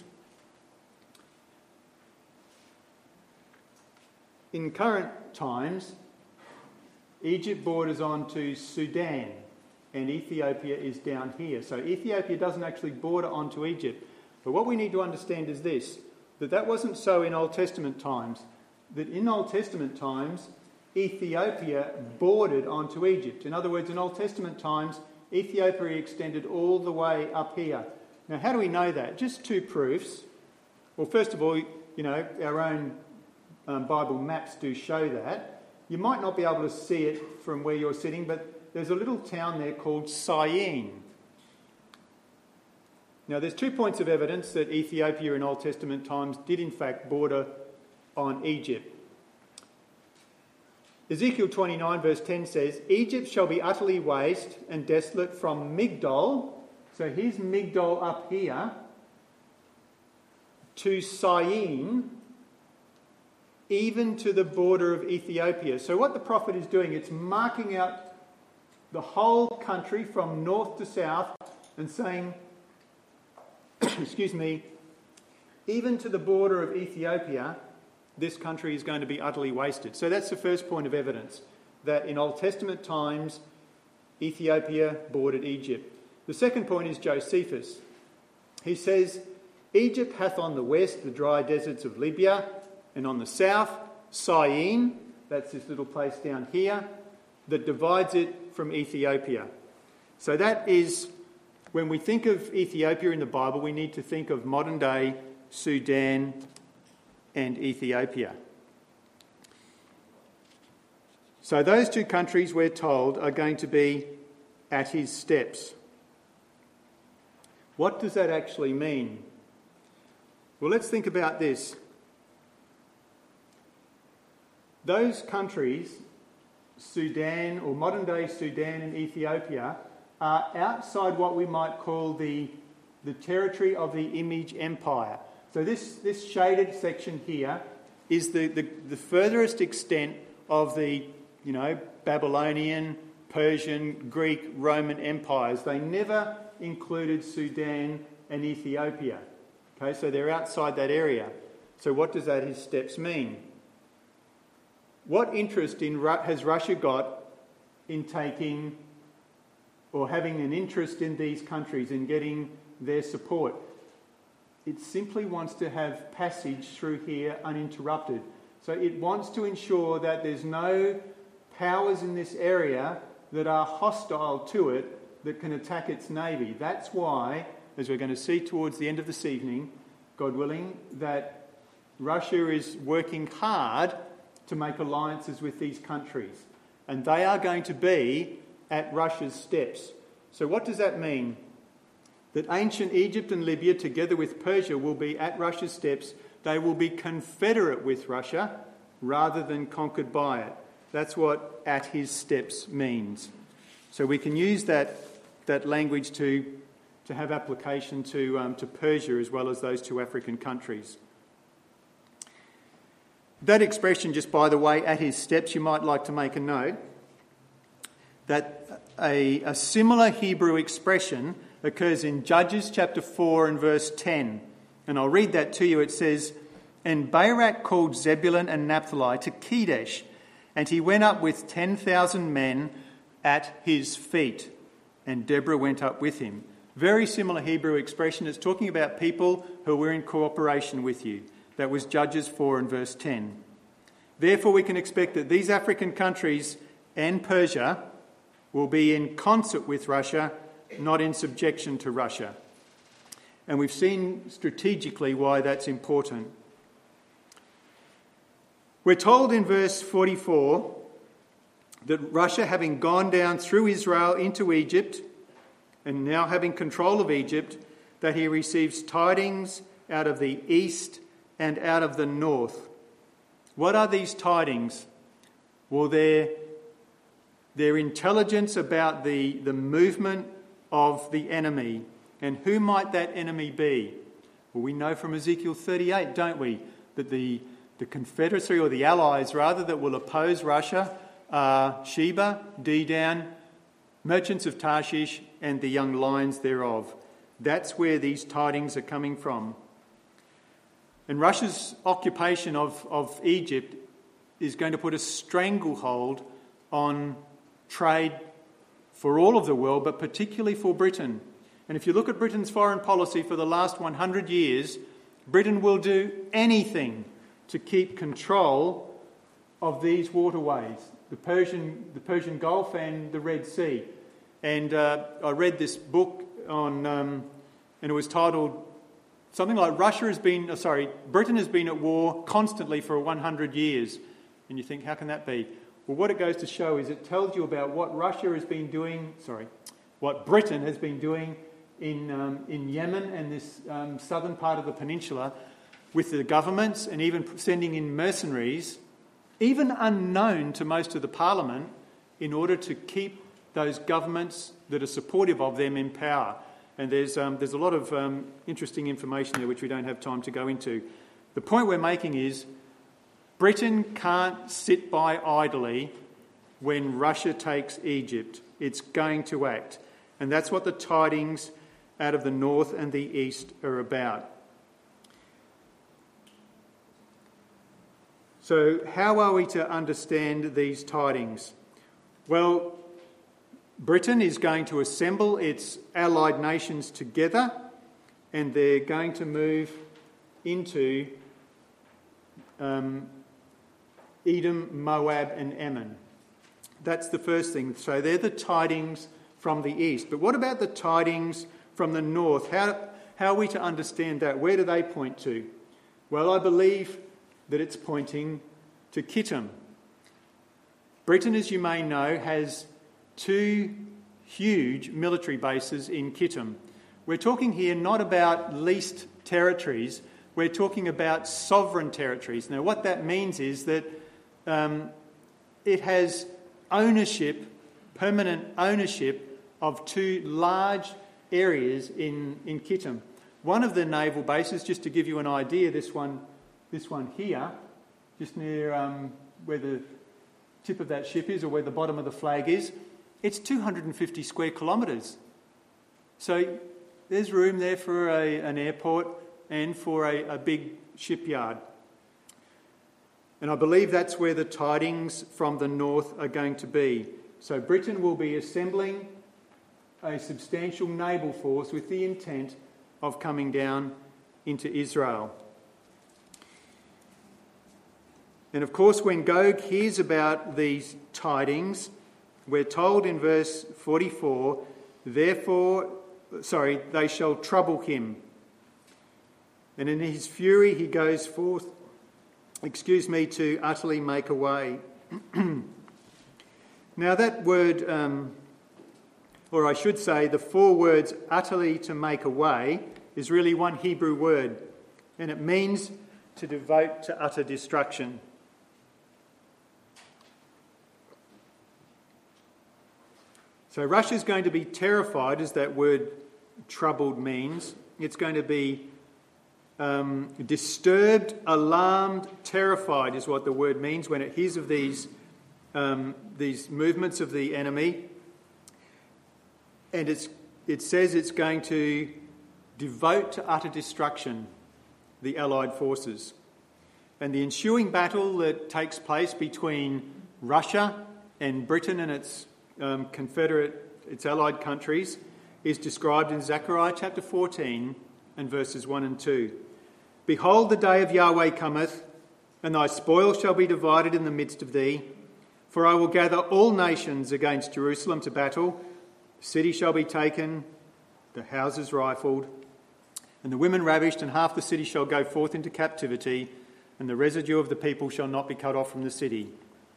In current times, Egypt borders on to Sudan and Ethiopia is down here. So Ethiopia doesn't actually border onto Egypt. But what we need to understand is this, that wasn't so in Old Testament times. That in Old Testament times, Ethiopia bordered onto Egypt. In other words, in Old Testament times, Ethiopia extended all the way up here. Now, how do we know that? Just two proofs. Well, first of all, our own Bible maps do show that. You might not be able to see it from where you're sitting, but there's a little town there called Syene. Now, there's 2 points of evidence that Ethiopia in Old Testament times did in fact border on Egypt. Ezekiel 29 verse 10 says, Egypt shall be utterly waste and desolate from Migdol, so here's Migdol up here, to Syene, even to the border of Ethiopia. So what the prophet is doing, it's marking out the whole country from north to south and saying, even to the border of Ethiopia, this country is going to be utterly wasted. So that's the first point of evidence, that in Old Testament times, Ethiopia bordered Egypt. The second point is Josephus. He says, Egypt hath on the west the dry deserts of Libya, and on the south, Syene, that's this little place down here, that divides it from Ethiopia. So that is, when we think of Ethiopia in the Bible, we need to think of modern-day Sudan and Ethiopia. So those two countries, we're told, are going to be at his steps. What does that actually mean? Well, let's think about this. Those countries, Sudan or modern-day Sudan and Ethiopia, are outside what we might call the territory of the Image Empire. So this shaded section here is the furthest extent of the Babylonian, Persian, Greek, Roman empires. They never included Sudan and Ethiopia. Okay, so they're outside that area. So what does that his steps mean? What interest has Russia got in taking or having an interest in these countries, in getting their support? It simply wants to have passage through here uninterrupted. So it wants to ensure that there's no powers in this area that are hostile to it that can attack its navy. That's why, as we're going to see towards the end of this evening, God willing, that Russia is working hard to make alliances with these countries. And they are going to be at Russia's steps. So what does that mean? That ancient Egypt and Libya, together with Persia, will be at Russia's steps. They will be confederate with Russia rather than conquered by it. That's what at his steps means. So we can use that language to have application to Persia as well as those two African countries. That expression, just by the way, at his steps, you might like to make a note that a similar Hebrew expression occurs in Judges chapter 4 and verse 10. And I'll read that to you. It says, And Barak called Zebulun and Naphtali to Kedesh, and he went up with 10,000 men at his feet, and Deborah went up with him. Very similar Hebrew expression. It's talking about people who were in cooperation with you. That was Judges 4 and verse 10. Therefore, we can expect that these African countries and Persia will be in concert with Russia, not in subjection to Russia. And we've seen strategically why that's important. We're told in verse 44 that Russia, having gone down through Israel into Egypt, and now having control of Egypt, that he receives tidings out of the east and out of the north. What are these tidings? Well, they're intelligence about the movement of the enemy. And who might that enemy be? Well, we know from Ezekiel 38, don't we, that the confederacy, or the allies rather, that will oppose Russia are Sheba, Dedan, merchants of Tarshish, and the young lions thereof. That's where these tidings are coming from. And Russia's occupation of Egypt is going to put a stranglehold on trade for all of the world, but particularly for Britain. And if you look at Britain's foreign policy for the last 100 years, Britain will do anything to keep control of these waterways, the Persian Gulf and the Red Sea. And I read this book on, and it was titled something like Britain has been at war constantly for 100 years. And you think, how can that be? Well, what it goes to show is it tells you about what what Britain has been doing in Yemen and this southern part of the peninsula with the governments, and even sending in mercenaries, even unknown to most of the parliament, in order to keep those governments that are supportive of them in power. And there's a lot of interesting information there which we don't have time to go into. The point we're making is Britain can't sit by idly when Russia takes Egypt. It's going to act. And that's what the tidings out of the north and the east are about. So how are we to understand these tidings? Well, Britain is going to assemble its allied nations together, and they're going to move into Edom, Moab and Ammon. That's the first thing. So they're the tidings from the east. But what about the tidings from the north? How are we to understand that? Where do they point to? Well, I believe that it's pointing to Kittim. Britain, as you may know, has two huge military bases in Kittim. We're talking here not about leased territories, we're talking about sovereign territories. Now, what that means is that it has ownership, permanent ownership, of two large areas in Kittim. One of the naval bases, just to give you an idea, this one here, just near where the tip of that ship is, or where the bottom of the flag is, it's 250 square kilometres. So there's room there for an airport and for a big shipyard. And I believe that's where the tidings from the north are going to be. So Britain will be assembling a substantial naval force with the intent of coming down into Israel. And of course, when Gog hears about these tidings, we're told in verse 44, they shall trouble him. And in his fury he goes forth, to utterly make away. Now that word, or I should say the four words utterly to make away, is really one Hebrew word, and it means to devote to utter destruction. So Russia's going to be terrified, as that word troubled means. It's going to be disturbed, alarmed, terrified is what the word means when it hears of these movements of the enemy. And it says it's going to devote to utter destruction the Allied forces. And the ensuing battle that takes place between Russia and Britain and its its allied countries is described in Zechariah chapter 14 and verses 1 and 2. Behold, the day of Yahweh cometh, and thy spoil shall be divided in the midst of thee. For I will gather all nations against Jerusalem to battle. The city shall be taken, the houses rifled, and the women ravished, and half the city shall go forth into captivity, and the residue of the people shall not be cut off from the city.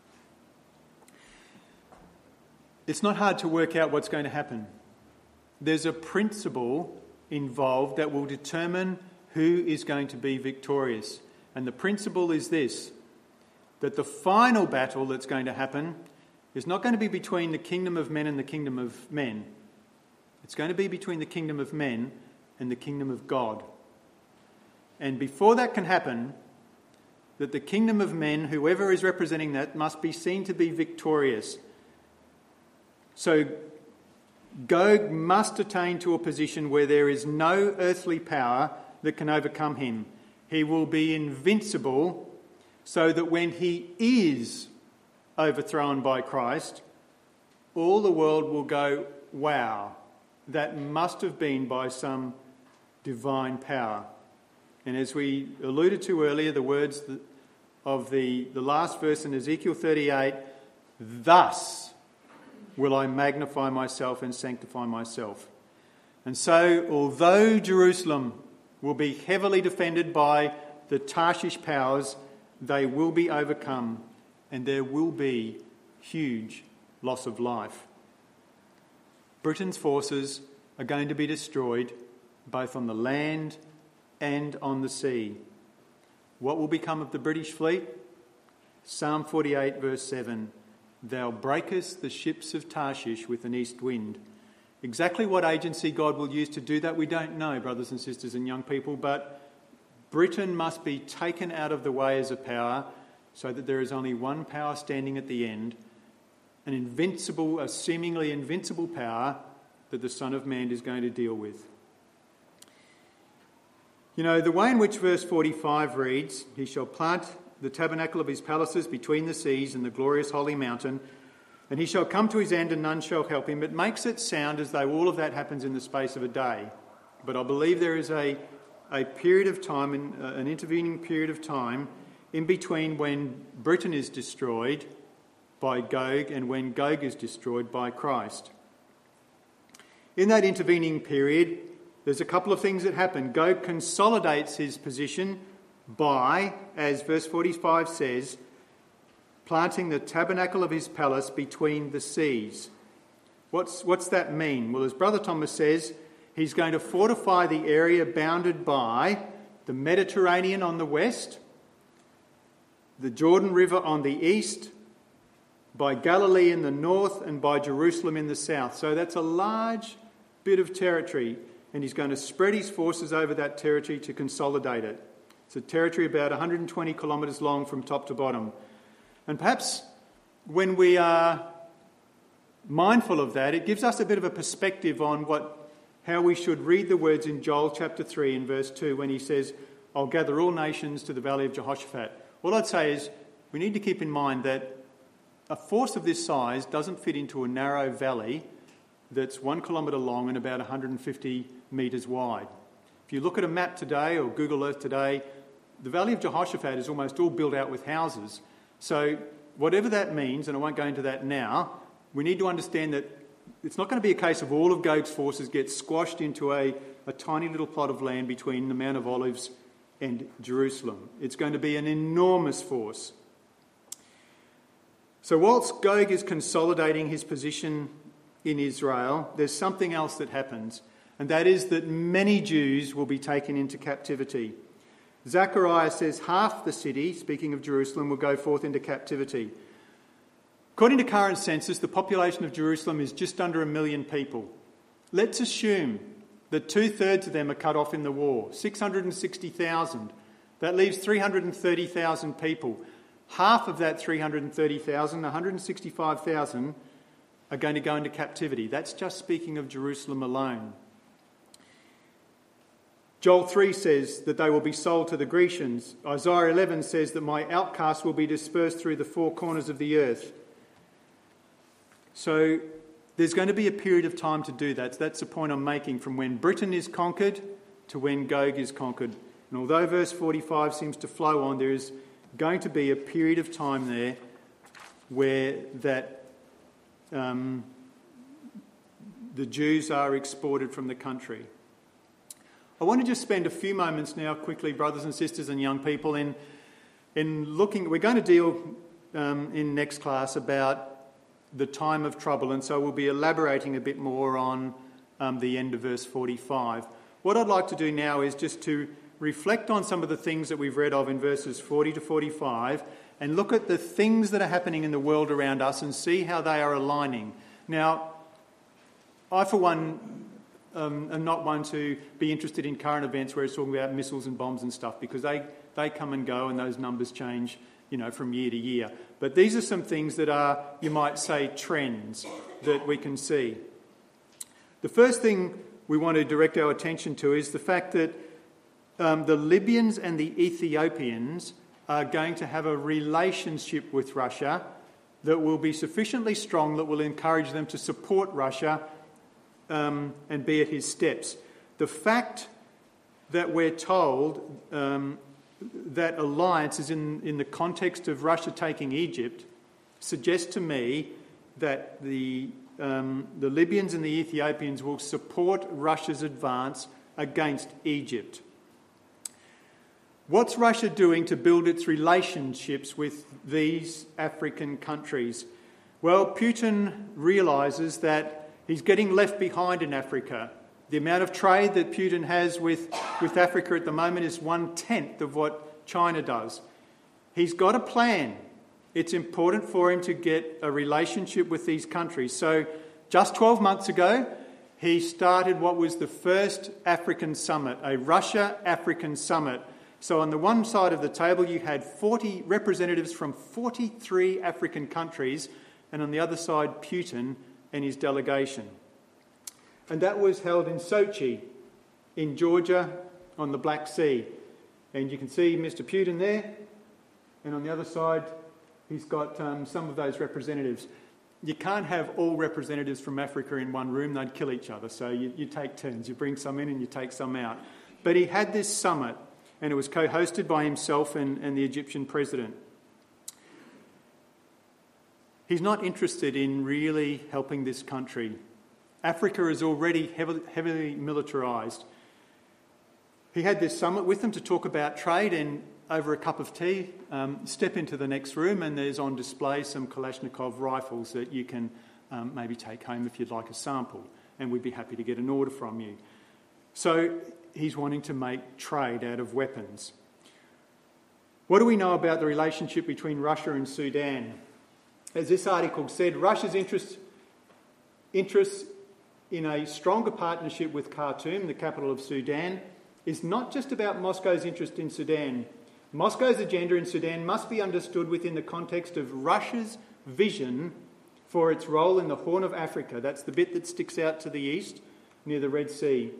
It's not hard to work out what's going to happen. There's a principle involved that will determine who is going to be victorious. And the principle is this, that the final battle that's going to happen is not going to be between the kingdom of men and the kingdom of men. It's going to be between the kingdom of men and the kingdom of God. And before that can happen, that the kingdom of men, whoever is representing that, must be seen to be victorious. So Gog must attain to a position where there is no earthly power that can overcome him. He will be invincible, so that when he is overthrown by Christ, all the world will go, wow, that must have been by some divine power. And as we alluded to earlier, the words of the last verse in Ezekiel 38, thus will I magnify myself and sanctify myself. And so, although Jerusalem will be heavily defended by the Tarshish powers, they will be overcome and there will be huge loss of life. Britain's forces are going to be destroyed both on the land and on the sea. What will become of the British fleet? Psalm 48 verse 7, thou breakest the ships of Tarshish with an east wind. Exactly what agency God will use to do that, we don't know, brothers and sisters and young people, but Britain must be taken out of the way as a power so that there is only one power standing at the end, a seemingly invincible power that the Son of Man is going to deal with. You know, the way in which verse 45 reads, he shall plant the tabernacle of his palaces between the seas and the glorious holy mountain, and he shall come to his end and none shall help him. It makes it sound as though all of that happens in the space of a day. But I believe there is a period of time, an intervening period of time in between when Britain is destroyed by Gog and when Gog is destroyed by Christ. In that intervening period, there's a couple of things that happen. Gog consolidates his position by, as verse 45 says, planting the tabernacle of his palace between the seas. What's that mean? Well, as Brother Thomas says, he's going to fortify the area bounded by the Mediterranean on the west, the Jordan River on the east, by Galilee in the north, and by Jerusalem in the south. So that's a large bit of territory, and he's going to spread his forces over that territory to consolidate it. It's a territory about 120 kilometres long from top to bottom. And perhaps when we are mindful of that, it gives us a bit of a perspective on how we should read the words in Joel chapter 3 and verse 2 when he says, I'll gather all nations to the valley of Jehoshaphat. All I'd say is we need to keep in mind that a force of this size doesn't fit into a narrow valley that's 1 kilometre long and about 150 metres wide. If you look at a map today or Google Earth today, the valley of Jehoshaphat is almost all built out with houses. So whatever that means, and I won't go into that now, we need to understand that it's not going to be a case of all of Gog's forces get squashed into a tiny little plot of land between the Mount of Olives and Jerusalem. It's going to be an enormous force. So whilst Gog is consolidating his position in Israel, there's something else that happens, and that is that many Jews will be taken into captivity. Zechariah says half the city, speaking of Jerusalem, will go forth into captivity. According to current census, the population of Jerusalem is just under 1 million people. Let's assume that 2/3 of them are cut off in the war, 660,000. That leaves 330,000 people. Half of that 330,000, 165,000, are going to go into captivity. That's just speaking of Jerusalem alone. Joel 3 says that they will be sold to the Grecians. Isaiah 11 says that my outcasts will be dispersed through the four corners of the earth. So there's going to be a period of time to do that. So that's the point I'm making, from when Britain is conquered to when Gog is conquered. And although verse 45 seems to flow on, there is going to be a period of time there where the Jews are exported from the country. I want to just spend a few moments now quickly, brothers and sisters and young people, in looking. We're going to deal in next class about the time of trouble, and so we'll be elaborating a bit more on the end of verse 45. What I'd like to do now is just to reflect on some of the things that we've read of in verses 40 to 45 and look at the things that are happening in the world around us and see how they are aligning. Now, I, for one, am not one to be interested in current events where it's talking about missiles and bombs and stuff, because they come and go and those numbers change, from year to year. But these are some things that are, you might say, trends that we can see. The first thing we want to direct our attention to is the fact that the Libyans and the Ethiopians are going to have a relationship with Russia that will be sufficiently strong that will encourage them to support Russia and be at his steps. The fact that we're told that alliance is in the context of Russia taking Egypt suggests to me that the Libyans and the Ethiopians will support Russia's advance against Egypt. What's Russia doing to build its relationships with these African countries? Well, Putin realises that he's getting left behind in Africa. The amount of trade that Putin has with Africa at the moment is 1/10 of what China does. He's got a plan. It's important for him to get a relationship with these countries. So just 12 months ago, he started what was the first African summit, a Russia-African summit. So on the one side of the table, you had 40 representatives from 43 African countries, and on the other side, Putin and his delegation. And that was held in Sochi, in Georgia, on the Black Sea. And you can see Mr. Putin there, and on the other side, he's got some of those representatives. You can't have all representatives from Africa in one room, they'd kill each other. So you take turns, you bring some in and you take some out. But he had this summit, and it was co-hosted by himself and the Egyptian president. He's not interested in really helping this country. Africa is already heavily militarised. He had this summit with them to talk about trade, and over a cup of tea, step into the next room and there's on display some Kalashnikov rifles that you can maybe take home if you'd like a sample, and we'd be happy to get an order from you. So he's wanting to make trade out of weapons. What do we know about the relationship between Russia and Sudan? As this article said, Russia's interest in a stronger partnership with Khartoum, the capital of Sudan, is not just about Moscow's interest in Sudan. Moscow's agenda in Sudan must be understood within the context of Russia's vision for its role in the Horn of Africa. That's the bit that sticks out to the east, near the Red Sea.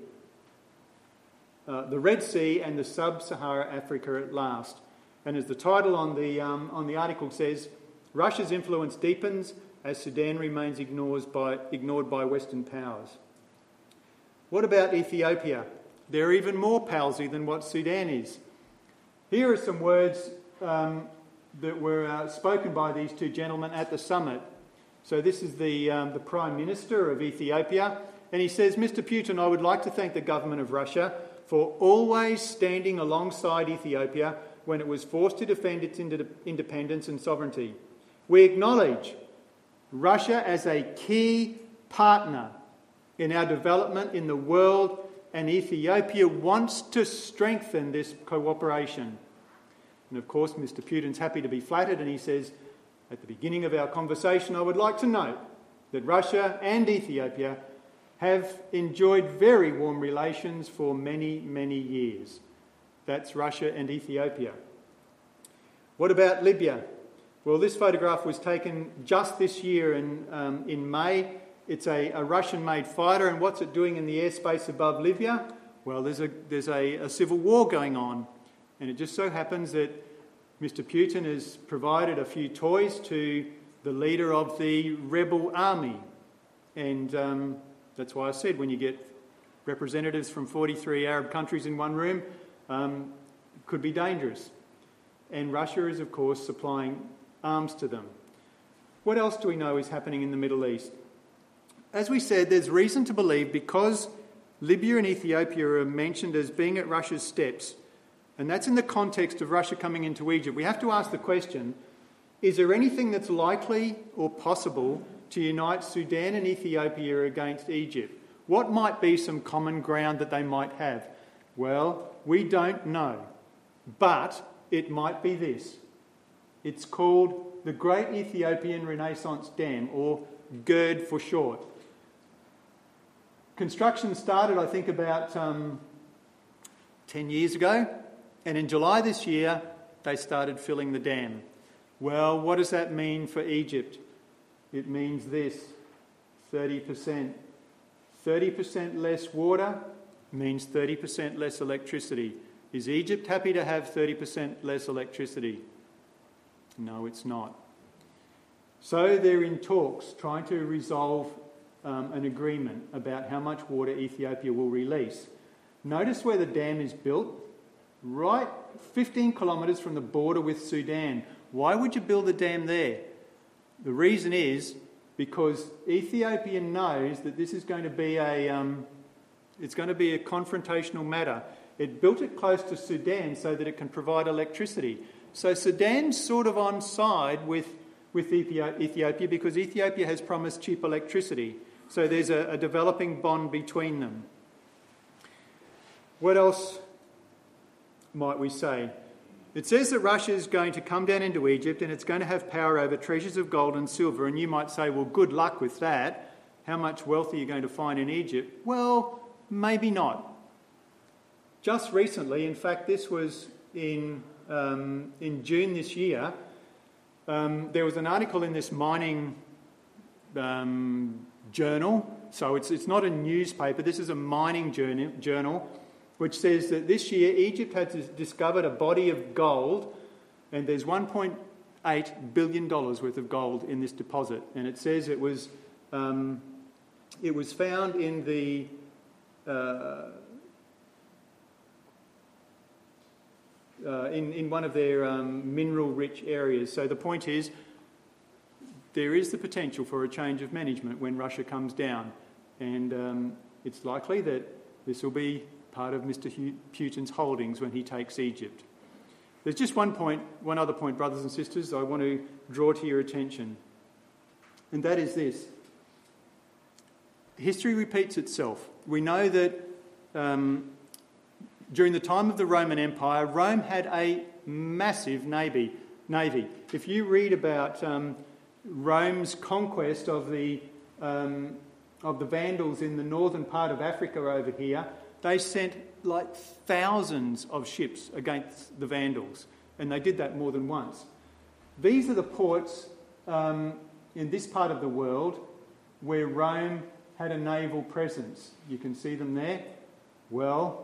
The Red Sea and the sub-Sahara Africa at last. And as the title on the article says, Russia's influence deepens as Sudan remains ignored by Western powers. What about Ethiopia? They're even more palsy than what Sudan is. Here are some words that were spoken by these two gentlemen at the summit. So this is the Prime Minister of Ethiopia, and he says, Mr. Putin, I would like to thank the government of Russia for always standing alongside Ethiopia when it was forced to defend its independence and sovereignty. We acknowledge Russia as a key partner in our development in the world, and Ethiopia wants to strengthen this cooperation. And of course, Mr. Putin's happy to be flattered, and he says, at the beginning of our conversation, I would like to note that Russia and Ethiopia have enjoyed very warm relations for many, many years. That's Russia and Ethiopia. What about Libya? Well, this photograph was taken just this year in May. It's a Russian-made fighter, and what's it doing in the airspace above Libya? Well, there's a civil war going on, and it just so happens that Mr. Putin has provided a few toys to the leader of the rebel army, and that's why I said when you get representatives from 43 Arab countries in one room, it could be dangerous. And Russia is, of course, supplying arms to them. What else do we know is happening in the Middle East? As we said, there's reason to believe, because Libya and Ethiopia are mentioned as being at Russia's steps, and that's in the context of Russia coming into Egypt, we have to ask the question, is there anything that's likely or possible to unite Sudan and Ethiopia against Egypt? What might be some common ground that they might have? Well, we don't know, but it might be this. It's called the Great Ethiopian Renaissance Dam, or GERD for short. Construction started, I think, about 10 years ago, and in July this year, they started filling the dam. Well, what does that mean for Egypt? It means this, 30%. 30% less water means 30% less electricity. Is Egypt happy to have 30% less electricity? No, it's not. So they're in talks trying to resolve an agreement about how much water Ethiopia will release. Notice where the dam is built, right 15 kilometres from the border with Sudan. Why would you build a dam there? The reason is because Ethiopia knows that this is going to be a confrontational matter. It built it close to Sudan so that it can provide electricity. So Sudan's sort of on side with Ethiopia because Ethiopia has promised cheap electricity. So there's a developing bond between them. What else might we say? It says that Russia is going to come down into Egypt and it's going to have power over treasures of gold and silver. And you might say, well, good luck with that. How much wealth are you going to find in Egypt? Well, maybe not. Just recently, in fact, this was in June this year, there was an article in this mining journal. So it's not a newspaper. This is a mining journal, which says that this year Egypt has discovered a body of gold, and there's $1.8 billion worth of gold in this deposit. And it says it was found in the in one of their mineral-rich areas. So the point is, there is the potential for a change of management when Russia comes down, and it's likely that this will be part of Mr. Putin's holdings when he takes Egypt. There's just one other point, brothers and sisters, I want to draw to your attention, and that is this. History repeats itself. We know that during the time of the Roman Empire, Rome had a massive navy. If you read about Rome's conquest of the Vandals in the northern part of Africa over here, they sent like thousands of ships against the Vandals, and they did that more than once. These are the ports in this part of the world where Rome had a naval presence. You can see them there. Well,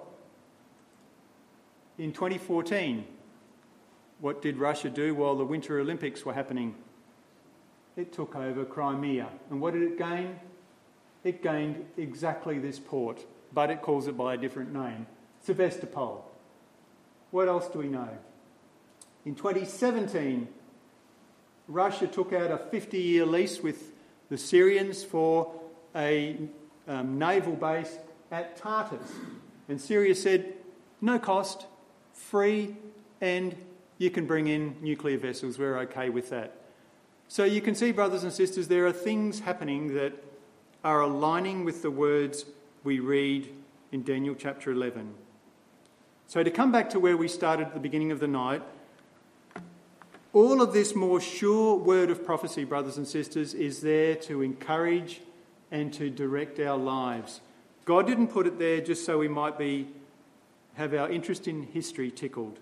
in 2014, what did Russia do while the Winter Olympics were happening? It took over Crimea. And what did it gain? It gained exactly this port, but it calls it by a different name, Sevastopol. What else do we know? In 2017, Russia took out a 50-year lease with the Syrians for a naval base at Tartus. And Syria said, no cost, free, and you can bring in nuclear vessels. We're okay with that. So you can see, brothers and sisters, there are things happening that are aligning with the words we read in Daniel chapter 11. So to come back to where we started at the beginning of the night, all of this more sure word of prophecy, brothers and sisters, is there to encourage and to direct our lives. God didn't put it there just so we might have our interest in history tickled.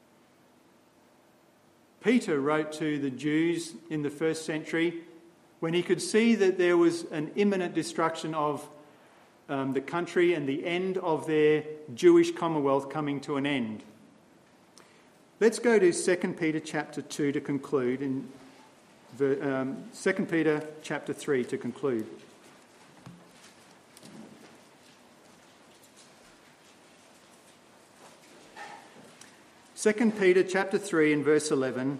Peter wrote to the Jews in the first century when he could see that there was an imminent destruction of the country and the end of their Jewish commonwealth coming to an end. Let's go to 2 Peter chapter 2 to conclude, and 2 Peter chapter 3 to conclude. 2 Peter chapter 3 and verse 11.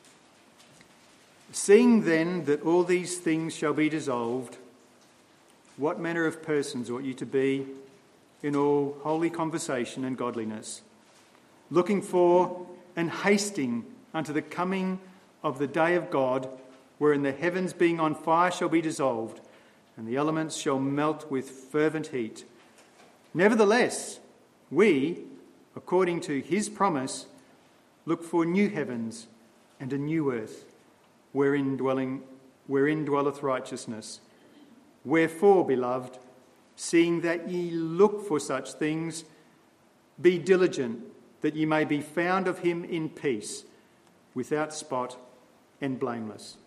Seeing then that all these things shall be dissolved, what manner of persons ought you to be in all holy conversation and godliness, looking for and hasting unto the coming of the day of God, wherein the heavens being on fire shall be dissolved, and the elements shall melt with fervent heat. Nevertheless, we, according to his promise, look for new heavens and a new earth, wherein dwelleth righteousness. Wherefore, beloved, seeing that ye look for such things, be diligent that ye may be found of him in peace, without spot and blameless.